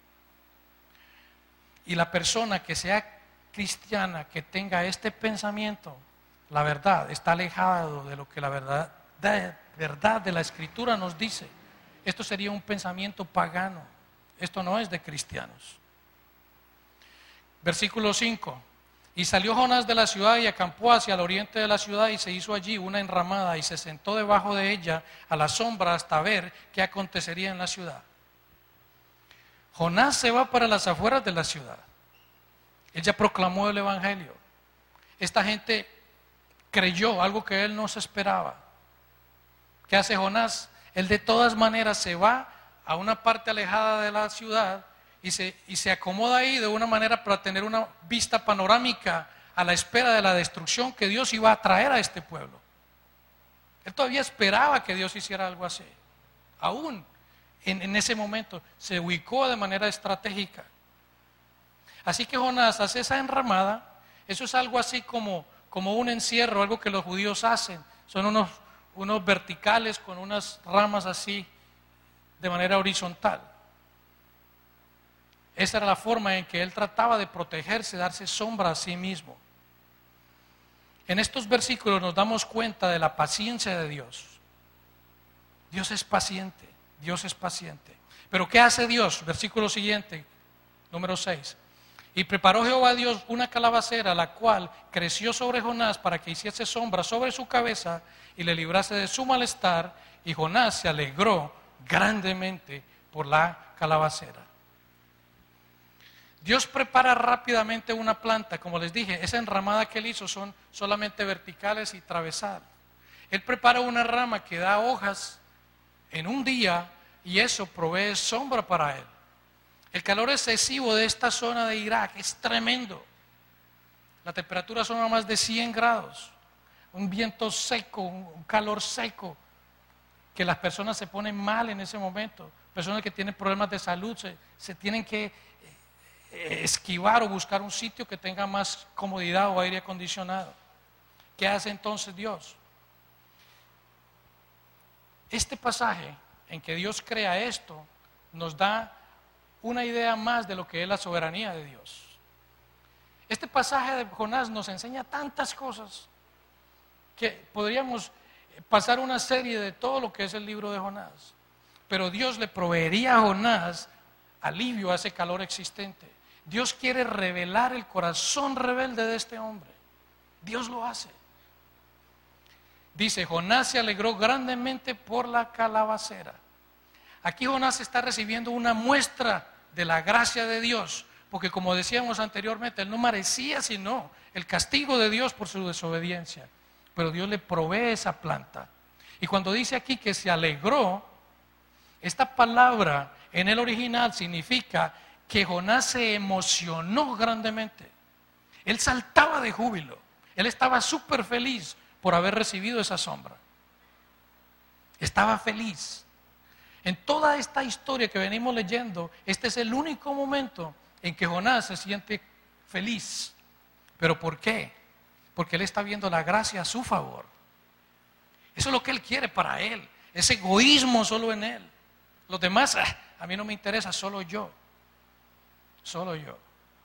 Y la persona que sea cristiana, que tenga este pensamiento, la verdad, está alejado de lo que la verdad de, verdad de la Escritura nos dice. Esto sería un pensamiento pagano. Esto no es de cristianos. Versículo cinco. Y salió Jonás de la ciudad y acampó hacia el oriente de la ciudad y se hizo allí una enramada y se sentó debajo de ella a la sombra hasta ver qué acontecería en la ciudad. Jonás se va para las afueras de la ciudad. Él ya proclamó el Evangelio. Esta gente creyó algo que él no se esperaba. ¿Qué hace Jonás? Él de todas maneras se va a una parte alejada de la ciudad y se, y se acomoda ahí de una manera para tener una vista panorámica a la espera de la destrucción que Dios iba a traer a este pueblo. Él todavía esperaba que Dios hiciera algo así. Aún en, en ese momento se ubicó de manera estratégica. Así que Jonás hace esa enramada. Eso es algo así como, como un encierro, algo que los judíos hacen. Son unos, unos verticales con unas ramas así de manera horizontal. Esa era la forma en que él trataba de protegerse, darse sombra a sí mismo. En estos versículos nos damos cuenta de la paciencia de Dios. Dios es paciente, Dios es paciente. Pero ¿qué hace Dios? Versículo siguiente, número seis. Y preparó Jehová Dios una calabacera, la cual creció sobre Jonás para que hiciese sombra sobre su cabeza y le librase de su malestar. Y Jonás se alegró grandemente por la calabacera. Dios prepara rápidamente una planta, como les dije, esa enramada que él hizo son solamente verticales y travesal. Él prepara una rama que da hojas en un día y eso provee sombra para él. El calor excesivo de esta zona de Irak es tremendo. La temperatura son a más de cien grados. Un viento seco, un calor seco, que las personas se ponen mal en ese momento. Personas que tienen problemas de salud se, se tienen que esquivar o buscar un sitio que tenga más comodidad o aire acondicionado. ¿Qué hace entonces Dios? Este pasaje en que Dios crea esto nos da una idea más de lo que es la soberanía de Dios. Este pasaje de Jonás nos enseña tantas cosas que podríamos pasar una serie de todo lo que es el libro de Jonás. pero Dios le proveería a Jonás alivio a ese calor existente. Dios quiere revelar el corazón rebelde de este hombre. Dios lo hace. Dice, Jonás se alegró grandemente por la calabacera. Aquí Jonás está recibiendo una muestra de la gracia de Dios, porque como decíamos anteriormente, él no merecía sino el castigo de Dios por su desobediencia, pero Dios le provee esa planta. Y cuando dice aquí que se alegró, esta palabra en el original significa que Jonás se emocionó grandemente. Él saltaba de júbilo, él estaba súper feliz por haber recibido esa sombra. Estaba feliz. En toda esta historia que venimos leyendo, este es el único momento en que Jonás se siente feliz. ¿Pero por qué? Porque él está viendo la gracia a su favor. Eso es lo que él quiere para él. Es egoísmo solo en él. Los demás, ah, a mí no me interesa, solo yo. Solo yo.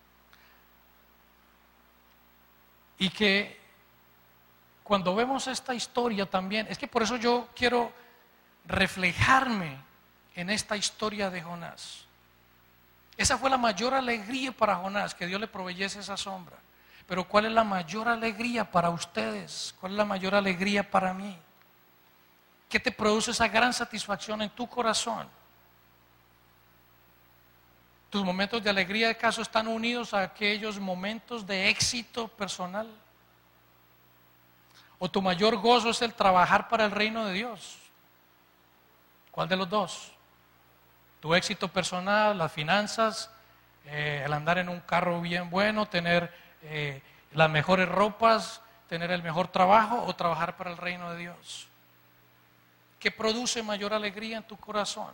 Y que cuando vemos esta historia también, es que por eso yo quiero reflejarme en esta historia de Jonás. Esa fue la mayor alegría para Jonás, que Dios le proveyese esa sombra. Pero ¿cuál es la mayor alegría para ustedes? ¿Cuál es la mayor alegría para mí? ¿Qué te produce esa gran satisfacción en tu corazón? ¿Tus momentos de alegría acaso están unidos a aquellos momentos de éxito personal? ¿O tu mayor gozo es el trabajar para el reino de Dios? ¿Cuál de los dos? Tu éxito personal, las finanzas, eh, el andar en un carro bien bueno, tener eh, las mejores ropas, tener el mejor trabajo, o trabajar para el reino de Dios. ¿Qué produce mayor alegría en tu corazón?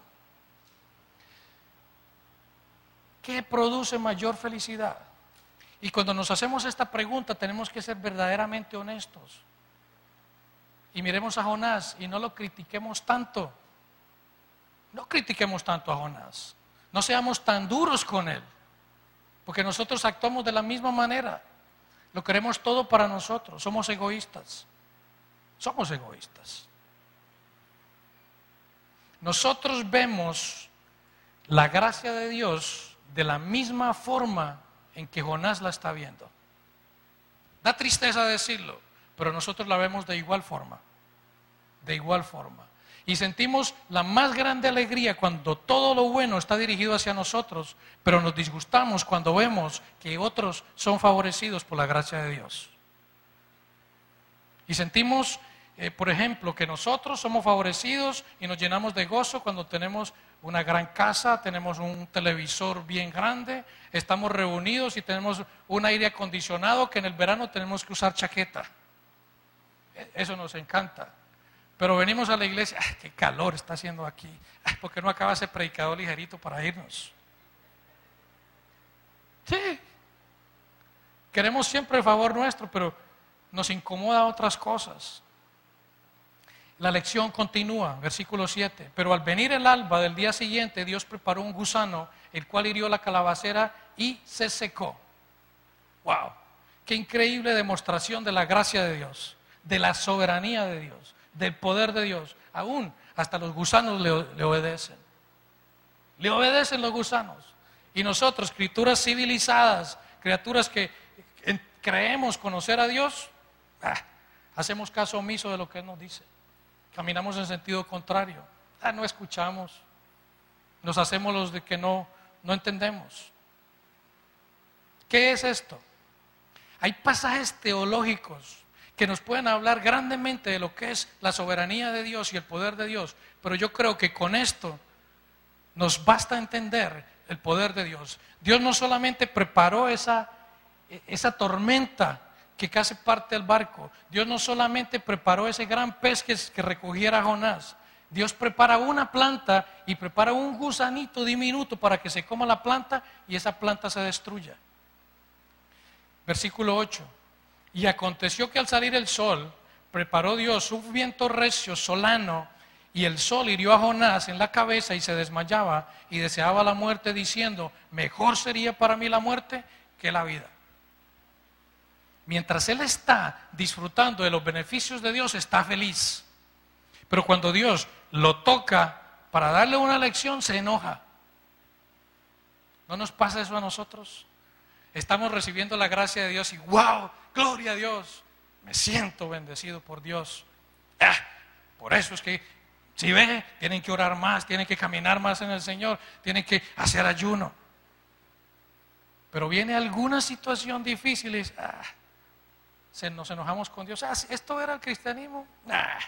¿Qué produce mayor felicidad? Y cuando nos hacemos esta pregunta tenemos que ser verdaderamente honestos. Y miremos a Jonás y no lo critiquemos tanto. No critiquemos tanto a Jonás. No seamos tan duros con él. Porque nosotros actuamos de la misma manera. Lo queremos todo para nosotros. Somos egoístas. Somos egoístas. Nosotros vemos la gracia de Dios de la misma forma en que Jonás la está viendo. Da tristeza decirlo, pero nosotros la vemos de igual forma. De igual forma. Y sentimos la más grande alegría cuando todo lo bueno está dirigido hacia nosotros, pero nos disgustamos cuando vemos que otros son favorecidos por la gracia de Dios. Y sentimos, eh, por ejemplo, que nosotros somos favorecidos y nos llenamos de gozo cuando tenemos una gran casa, tenemos un televisor bien grande, estamos reunidos y tenemos un aire acondicionado que en el verano tenemos que usar chaqueta. Eso nos encanta. Pero venimos a la iglesia, ¡ay, qué calor está haciendo aquí! Ay, ¿por qué no acaba ese predicador ligerito para irnos? Sí, queremos siempre el favor nuestro, pero nos incomoda otras cosas. La lección continúa, versículo siete. Pero al venir el alba del día siguiente, Dios preparó un gusano, el cual hirió la calabacera y se secó. ¡Wow! ¡Qué increíble demostración de la gracia de Dios, de la soberanía de Dios, del poder de Dios! Aún hasta los gusanos le, le obedecen. Le obedecen los gusanos. Y nosotros, criaturas civilizadas, criaturas que en, creemos conocer a Dios, ah, hacemos caso omiso de lo que Él nos dice. Caminamos en sentido contrario. Ah, no escuchamos. Nos hacemos los de que no, no entendemos. ¿Qué es esto? Hay pasajes teológicos que nos pueden hablar grandemente de lo que es la soberanía de Dios y el poder de Dios, pero yo creo que con esto nos basta entender el poder de Dios. Dios no solamente preparó esa, esa tormenta que casi parte el barco, Dios no solamente preparó ese gran pez que, que recogiera a Jonás, Dios prepara una planta y prepara un gusanito diminuto para que se coma la planta y esa planta se destruya. Versículo ocho. Y aconteció que al salir el sol, preparó Dios un viento recio, solano, y el sol hirió a Jonás en la cabeza y se desmayaba y deseaba la muerte, diciendo, mejor sería para mí la muerte que la vida. Mientras él está disfrutando de los beneficios de Dios, está feliz. Pero cuando Dios lo toca para darle una lección se enoja. ¿No nos pasa eso a nosotros? Estamos recibiendo la gracia de Dios y ¡wow! ¡Gloria a Dios! Me siento bendecido por Dios. Ah, por eso es que, si ve, tienen que orar más, tienen que caminar más en el Señor, tienen que hacer ayuno. Pero viene alguna situación difícil y ah, se, nos enojamos con Dios. Ah, ¿esto era el cristianismo? Ah.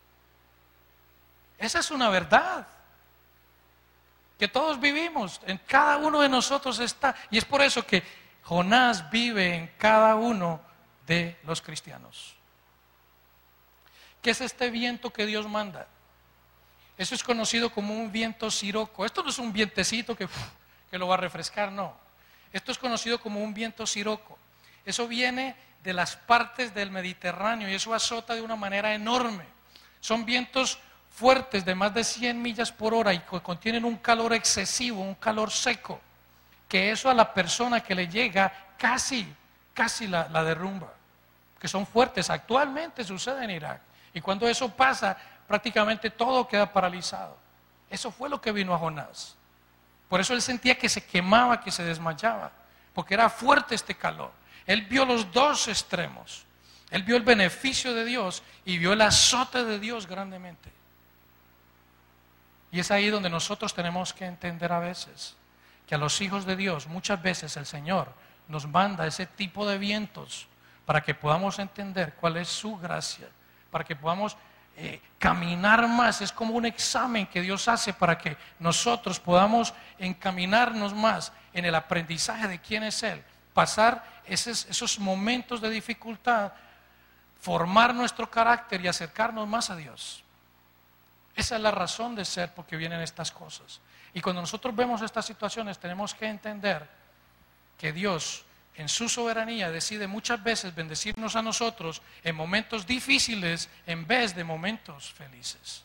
Esa es una verdad que todos vivimos, en cada uno de nosotros está. Y es por eso que Jonás vive en cada uno de los cristianos. ¿Qué es este viento que Dios manda? Eso es conocido como un viento siroco. Esto no es un vientecito que, que lo va a refrescar, no. Esto es conocido como un viento siroco. Eso viene de las partes del Mediterráneo y eso azota de una manera enorme. Son vientos fuertes de más de cien millas por hora y contienen un calor excesivo, un calor seco, que eso a la persona que le llega casi, casi la, la derrumba. Que son fuertes, actualmente sucede en Irak. Y cuando eso pasa, prácticamente todo queda paralizado. Eso fue lo que vino a Jonás. Por eso él sentía que se quemaba, que se desmayaba, porque era fuerte este calor. Él vio los dos extremos. Él vio el beneficio de Dios y vio el azote de Dios grandemente. Y es ahí donde nosotros tenemos que entender a veces que a los hijos de Dios muchas veces el Señor nos manda ese tipo de vientos para que podamos entender cuál es su gracia, para que podamos eh, caminar más. Es como un examen que Dios hace para que nosotros podamos encaminarnos más en el aprendizaje de quién es Él, pasar esos, esos momentos de dificultad, formar nuestro carácter y acercarnos más a Dios. Esa es la razón de ser porque vienen estas cosas. Y cuando nosotros vemos estas situaciones tenemos que entender que Dios en su soberanía decide muchas veces bendecirnos a nosotros en momentos difíciles en vez de momentos felices.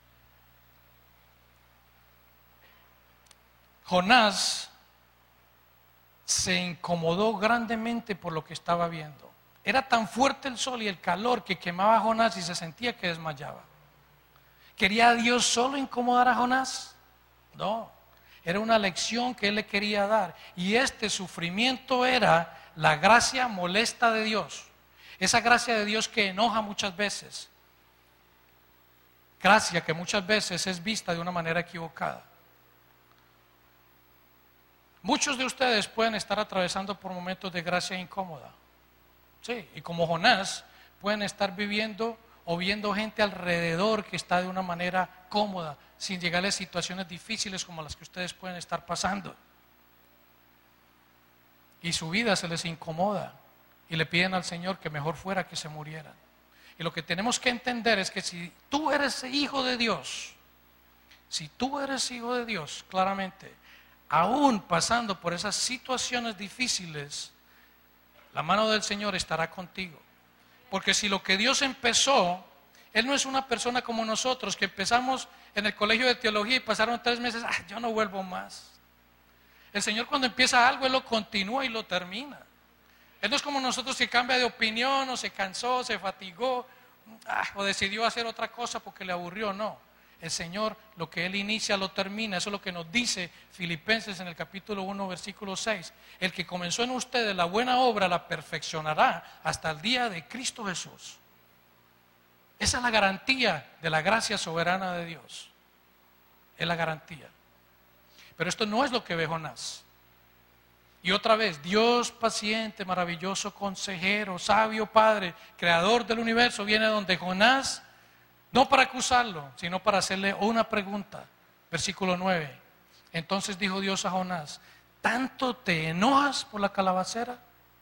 Jonás se incomodó grandemente por lo que estaba viendo. Era tan fuerte el sol y el calor que quemaba a Jonás y se sentía que desmayaba. ¿Quería Dios solo incomodar a Jonás? No, era una lección que Él le quería dar. Y este sufrimiento era la gracia molesta de Dios. Esa gracia de Dios que enoja muchas veces. Gracia que muchas veces es vista de una manera equivocada. Muchos de ustedes pueden estar atravesando por momentos de gracia incómoda. Sí, y como Jonás pueden estar viviendo o viendo gente alrededor que está de una manera cómoda, sin llegar a situaciones difíciles como las que ustedes pueden estar pasando. Y su vida se les incomoda y le piden al Señor que mejor fuera que se murieran. Y lo que tenemos que entender es que si tú eres hijo de Dios, si tú eres hijo de Dios, claramente, aún pasando por esas situaciones difíciles, la mano del Señor estará contigo. Porque si lo que Dios empezó, Él no es una persona como nosotros, que empezamos en el colegio de teología y pasaron tres meses, ah, yo no vuelvo más. El Señor cuando empieza algo, Él lo continúa y lo termina. Él no es como nosotros que cambia de opinión, o se cansó, se fatigó, ah, o decidió hacer otra cosa porque le aburrió, no. El Señor, lo que Él inicia, lo termina. Eso es lo que nos dice Filipenses en el capítulo uno, versículo seis. El que comenzó en ustedes la buena obra, la perfeccionará hasta el día de Cristo Jesús. Esa es la garantía de la gracia soberana de Dios. Es la garantía. Pero esto no es lo que ve Jonás. Y otra vez, Dios paciente, maravilloso, consejero, sabio Padre, creador del universo, viene donde Jonás, no para acusarlo, sino para hacerle una pregunta. Versículo nueve. Entonces dijo Dios a Jonás, ¿tanto te enojas por la calabacera?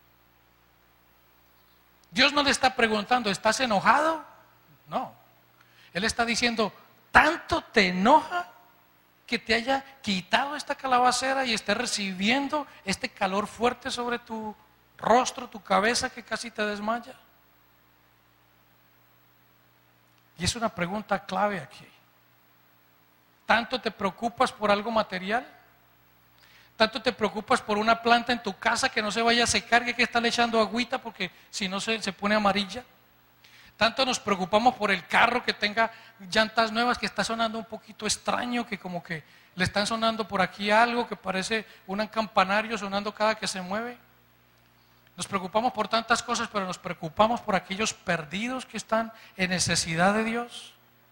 Dios no le está preguntando, ¿estás enojado? No. Él está diciendo, ¿tanto te enoja que te haya quitado esta calabacera y estés recibiendo este calor fuerte sobre tu rostro, tu cabeza, que casi te desmaya? Y es una pregunta clave aquí. ¿Tanto te preocupas por algo material? ¿Tanto te preocupas por una planta en tu casa que no se vaya a secar, que hay que estarle echando agüita porque si no se, se pone amarilla? Tanto nos preocupamos por el carro que tenga llantas nuevas, que está sonando un poquito extraño, que como que le están sonando por aquí algo que parece un campanario sonando cada que se mueve. Nos preocupamos por tantas cosas, pero nos preocupamos por aquellos perdidos que están en necesidad de Dios.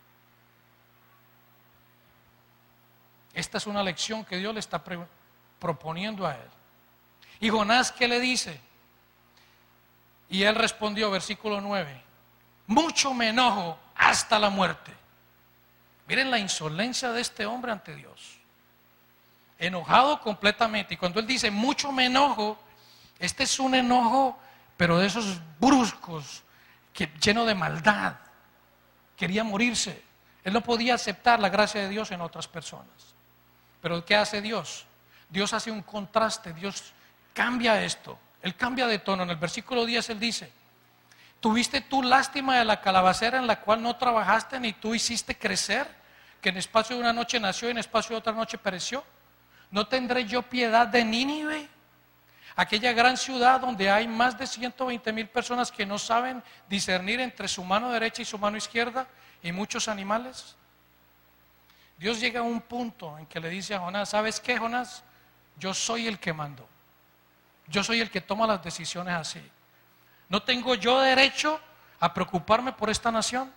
Esta es una lección que Dios le está proponiendo a él. ¿Y Jonás qué le dice? Y él respondió, versículo nueve, mucho me enojo hasta la muerte. Miren la insolencia de este hombre ante Dios. Enojado completamente. Y cuando él dice, mucho me enojo, este es un enojo, pero de esos bruscos, que, lleno de maldad. Quería morirse. Él no podía aceptar la gracia de Dios en otras personas. Pero ¿qué hace Dios? Dios hace un contraste, Dios cambia esto. Él cambia de tono. En el versículo diez él dice, ¿tuviste tú lástima de la calabacera en la cual no trabajaste ni tú hiciste crecer? Que en espacio de una noche nació y en espacio de otra noche pereció. ¿No tendré yo piedad de Nínive? Aquella gran ciudad donde hay más de ciento veinte mil personas que no saben discernir entre su mano derecha y su mano izquierda y muchos animales. Dios llega a un punto en que le dice a Jonás, ¿sabes qué, Jonás? Yo soy el que mandó. Yo soy el que toma las decisiones así. ¿No tengo yo derecho a preocuparme por esta nación?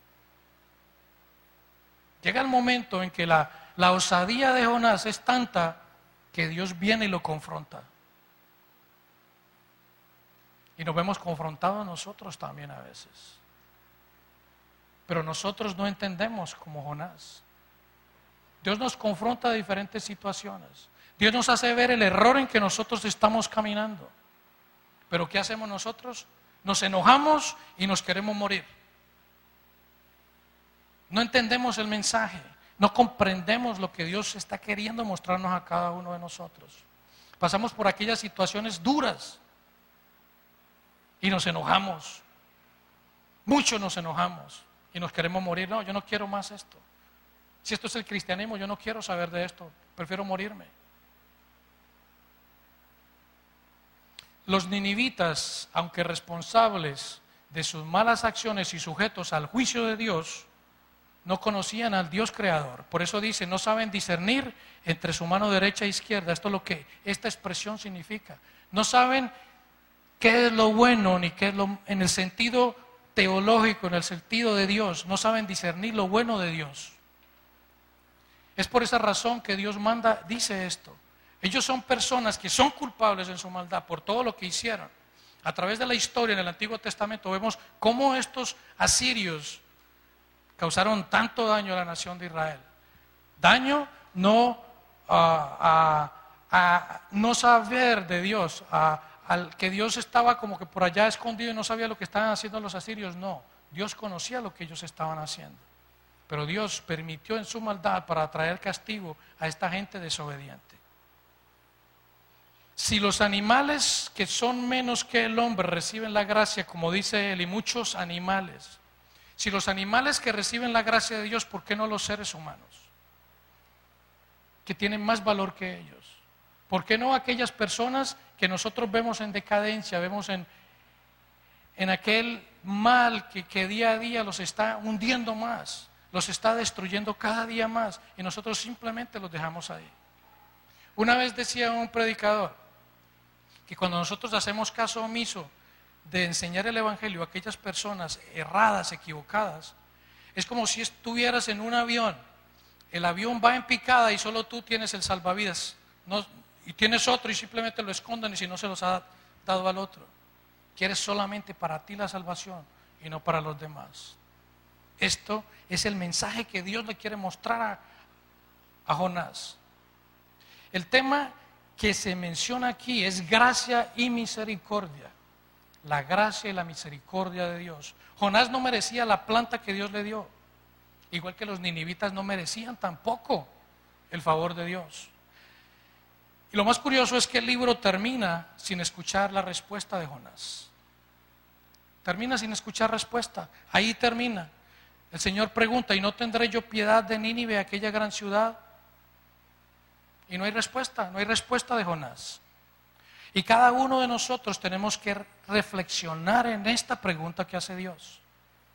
Llega el momento en que la, la osadía de Jonás es tanta que Dios viene y lo confronta. Y nos vemos confrontados nosotros también a veces. Pero nosotros no entendemos como Jonás. Dios nos confronta a diferentes situaciones. Dios nos hace ver el error en que nosotros estamos caminando. Pero ¿qué hacemos nosotros? Nos enojamos y nos queremos morir. No entendemos el mensaje. No comprendemos lo que Dios está queriendo mostrarnos a cada uno de nosotros. Pasamos por aquellas situaciones duras y nos enojamos. Mucho nos enojamos y nos queremos morir. No, yo no quiero más esto. Si esto es el cristianismo, yo no quiero saber de esto. Prefiero morirme. Los ninivitas, aunque responsables de sus malas acciones y sujetos al juicio de Dios, no conocían al Dios creador. Por eso dice, no saben discernir entre su mano derecha e izquierda. Esto es lo que esta expresión significa. No saben qué es lo bueno, ni qué es lo, en el sentido teológico, en el sentido de Dios. No saben discernir lo bueno de Dios. Es por esa razón que Dios manda, dice esto. Ellos son personas que son culpables en su maldad por todo lo que hicieron. A través de la historia en el Antiguo Testamento vemos cómo estos asirios causaron tanto daño a la nación de Israel. Daño no a, a, a no saber de Dios, a, al que Dios estaba como que por allá escondido y no sabía lo que estaban haciendo los asirios. No, Dios conocía lo que ellos estaban haciendo. Pero Dios permitió en su maldad para traer castigo a esta gente desobediente. Si los animales que son menos que el hombre reciben la gracia, como dice él, y muchos animales, si los animales que reciben la gracia de Dios, ¿por qué no los seres humanos? Que tienen más valor que ellos. ¿Por qué no aquellas personas que nosotros vemos en decadencia, vemos en, en aquel mal que, que día a día los está hundiendo más? Los está destruyendo cada día más y nosotros simplemente los dejamos ahí. Una vez decía un predicador que cuando nosotros hacemos caso omiso de enseñar el evangelio a aquellas personas erradas, equivocadas, es como si estuvieras en un avión, el avión va en picada y solo tú tienes el salvavidas, no, y tienes otro y simplemente lo esconden y si no se los ha dado al otro. Quieres solamente para ti la salvación y no para los demás. Esto es el mensaje que Dios le quiere mostrar a, a Jonás. El tema que se menciona aquí es gracia y misericordia. La gracia y la misericordia de Dios. Jonás no merecía la planta que Dios le dio. Igual que los ninivitas no merecían tampoco el favor de Dios. Y lo más curioso es que el libro termina sin escuchar la respuesta de Jonás. Termina sin escuchar respuesta. Ahí termina. El Señor pregunta, ¿y no tendré yo piedad de Nínive, aquella gran ciudad? Y no hay respuesta, no hay respuesta de Jonás. Y cada uno de nosotros tenemos que reflexionar en esta pregunta que hace Dios.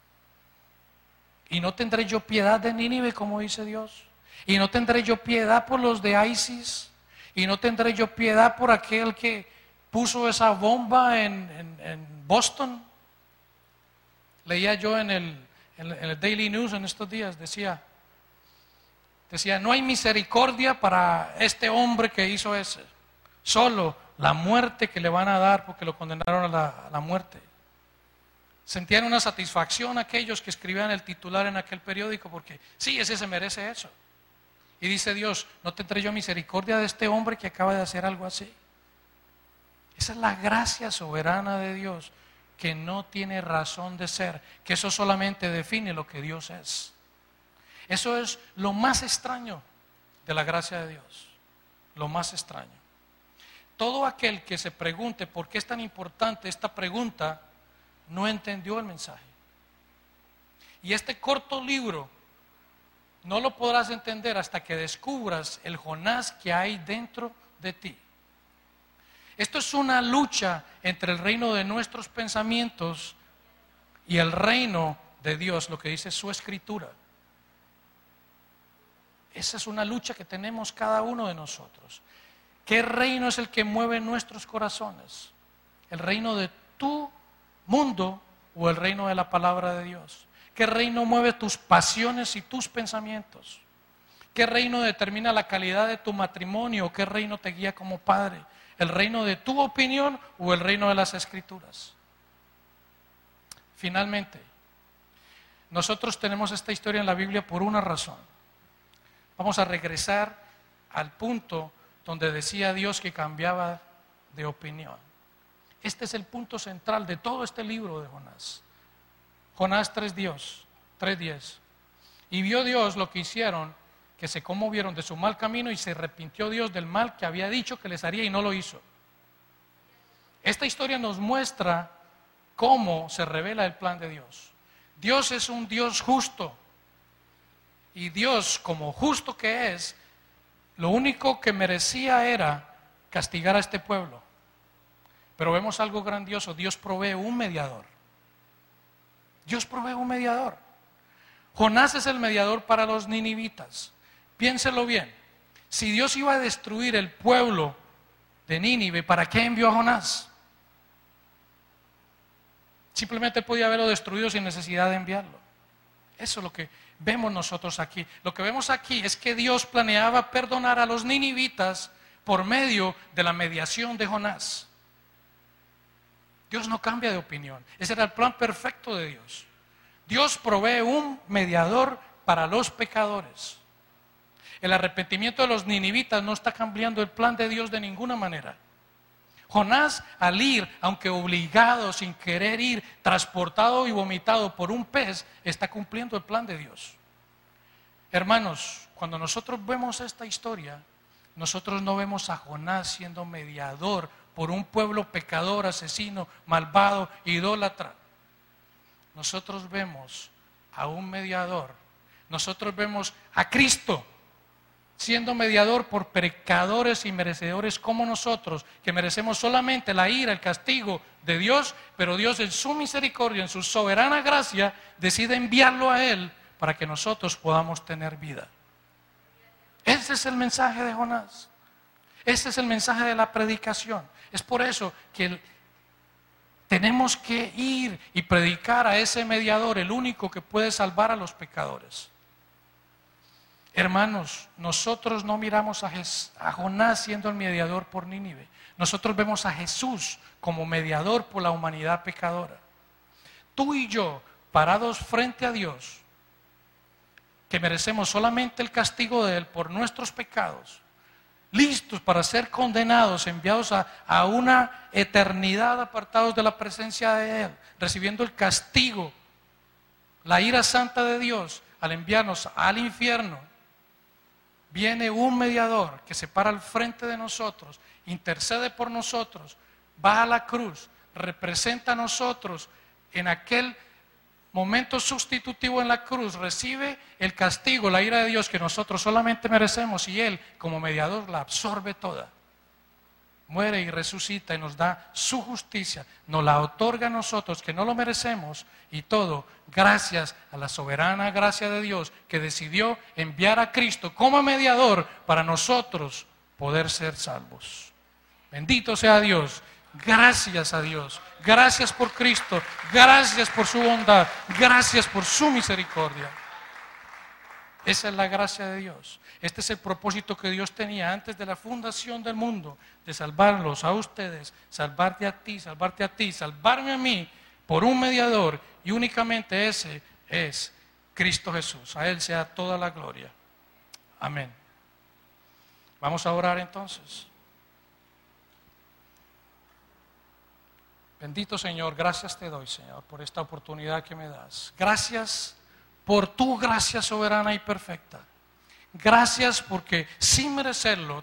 Y no tendré yo piedad de Nínive, como dice Dios. Y no tendré yo piedad por los de ISIS. Y no tendré yo piedad por aquel que puso esa bomba en, en, en Boston. Leía yo en el, en el Daily News en estos días, decía, decía, no hay misericordia para este hombre que hizo eso. Solo la muerte que le van a dar porque lo condenaron a la, a la muerte. Sentían una satisfacción aquellos que escribían el titular en aquel periódico porque sí, ese se merece eso. Y dice Dios, ¿no tendré yo misericordia de este hombre que acaba de hacer algo así? Esa es la gracia soberana de Dios, que no tiene razón de ser, que eso solamente define lo que Dios es. Eso es lo más extraño de la gracia de Dios, lo más extraño. Todo aquel que se pregunte por qué es tan importante esta pregunta, no entendió el mensaje. Y este corto libro no lo podrás entender hasta que descubras el Jonás que hay dentro de ti. Esto es una lucha entre el reino de nuestros pensamientos y el reino de Dios, lo que dice su escritura. Esa es una lucha que tenemos cada uno de nosotros. ¿Qué reino es el que mueve nuestros corazones? ¿El reino de tu mundo o el reino de la palabra de Dios? ¿Qué reino mueve tus pasiones y tus pensamientos? ¿Qué reino determina la calidad de tu matrimonio? ¿Qué reino te guía como padre? ¿El reino de tu opinión o el reino de las Escrituras? Finalmente, nosotros tenemos esta historia en la Biblia por una razón. Vamos a regresar al punto donde decía Dios que cambiaba de opinión. Este es el punto central de todo este libro de Jonás. Jonás tres diez. Y vio Dios lo que hicieron, que se conmovieron de su mal camino y se arrepintió Dios del mal que había dicho que les haría y no lo hizo. Esta historia nos muestra cómo se revela el plan de Dios. Dios es un Dios justo. Y Dios, como justo que es, lo único que merecía era castigar a este pueblo. Pero vemos algo grandioso, Dios provee un mediador. Dios provee un mediador. Jonás es el mediador para los ninivitas. Piénselo bien, si Dios iba a destruir el pueblo de Nínive, ¿para qué envió a Jonás? Simplemente podía haberlo destruido sin necesidad de enviarlo. Eso es lo que vemos nosotros aquí. Lo que vemos aquí es que Dios planeaba perdonar a los ninivitas por medio de la mediación de Jonás. Dios no cambia de opinión. Ese era el plan perfecto de Dios. Dios provee un mediador para los pecadores. El arrepentimiento de los ninivitas no está cambiando el plan de Dios de ninguna manera. Jonás, al ir, aunque obligado, sin querer ir, transportado y vomitado por un pez, está cumpliendo el plan de Dios. Hermanos, cuando nosotros vemos esta historia, nosotros no vemos a Jonás siendo mediador por un pueblo pecador, asesino, malvado, idólatra. Nosotros vemos a un mediador. Nosotros vemos a Cristo siendo mediador por pecadores y merecedores como nosotros, que merecemos solamente la ira, el castigo de Dios, pero Dios en su misericordia, en su soberana gracia, decide enviarlo a Él para que nosotros podamos tener vida. Ese es el mensaje de Jonás. Ese es el mensaje de la predicación. Es por eso que tenemos que ir y predicar a ese mediador, el único que puede salvar a los pecadores. Hermanos, nosotros no miramos a, Jes- a Jonás siendo el mediador por Nínive. Nosotros vemos a Jesús como mediador por la humanidad pecadora. Tú y yo, parados frente a Dios, que merecemos solamente el castigo de Él por nuestros pecados, listos para ser condenados, enviados a, a una eternidad apartados de la presencia de Él, recibiendo el castigo, la ira santa de Dios al enviarnos al infierno. Viene un mediador que se para al frente de nosotros, intercede por nosotros, va a la cruz, representa a nosotros en aquel momento sustitutivo en la cruz, recibe el castigo, la ira de Dios que nosotros solamente merecemos y Él como mediador la absorbe toda. muere y resucita y nos da su justicia, nos la otorga a nosotros que no lo merecemos, y todo gracias a la soberana gracia de Dios que decidió enviar a Cristo como mediador para nosotros poder ser salvos. Bendito sea Dios. Gracias a Dios. Gracias por Cristo. Gracias por su bondad. Gracias por su misericordia. Esa es la gracia de Dios. Este es el propósito que Dios tenía antes de la fundación del mundo, de salvarlos a ustedes, salvarte a ti, salvarte a ti, salvarme a mí por un mediador, y únicamente ese es Cristo Jesús. A Él sea toda la gloria. Amén. Vamos a orar entonces. Bendito Señor, gracias te doy, Señor, por esta oportunidad que me das. Gracias por tu gracia soberana y perfecta. Gracias porque sin merecerlo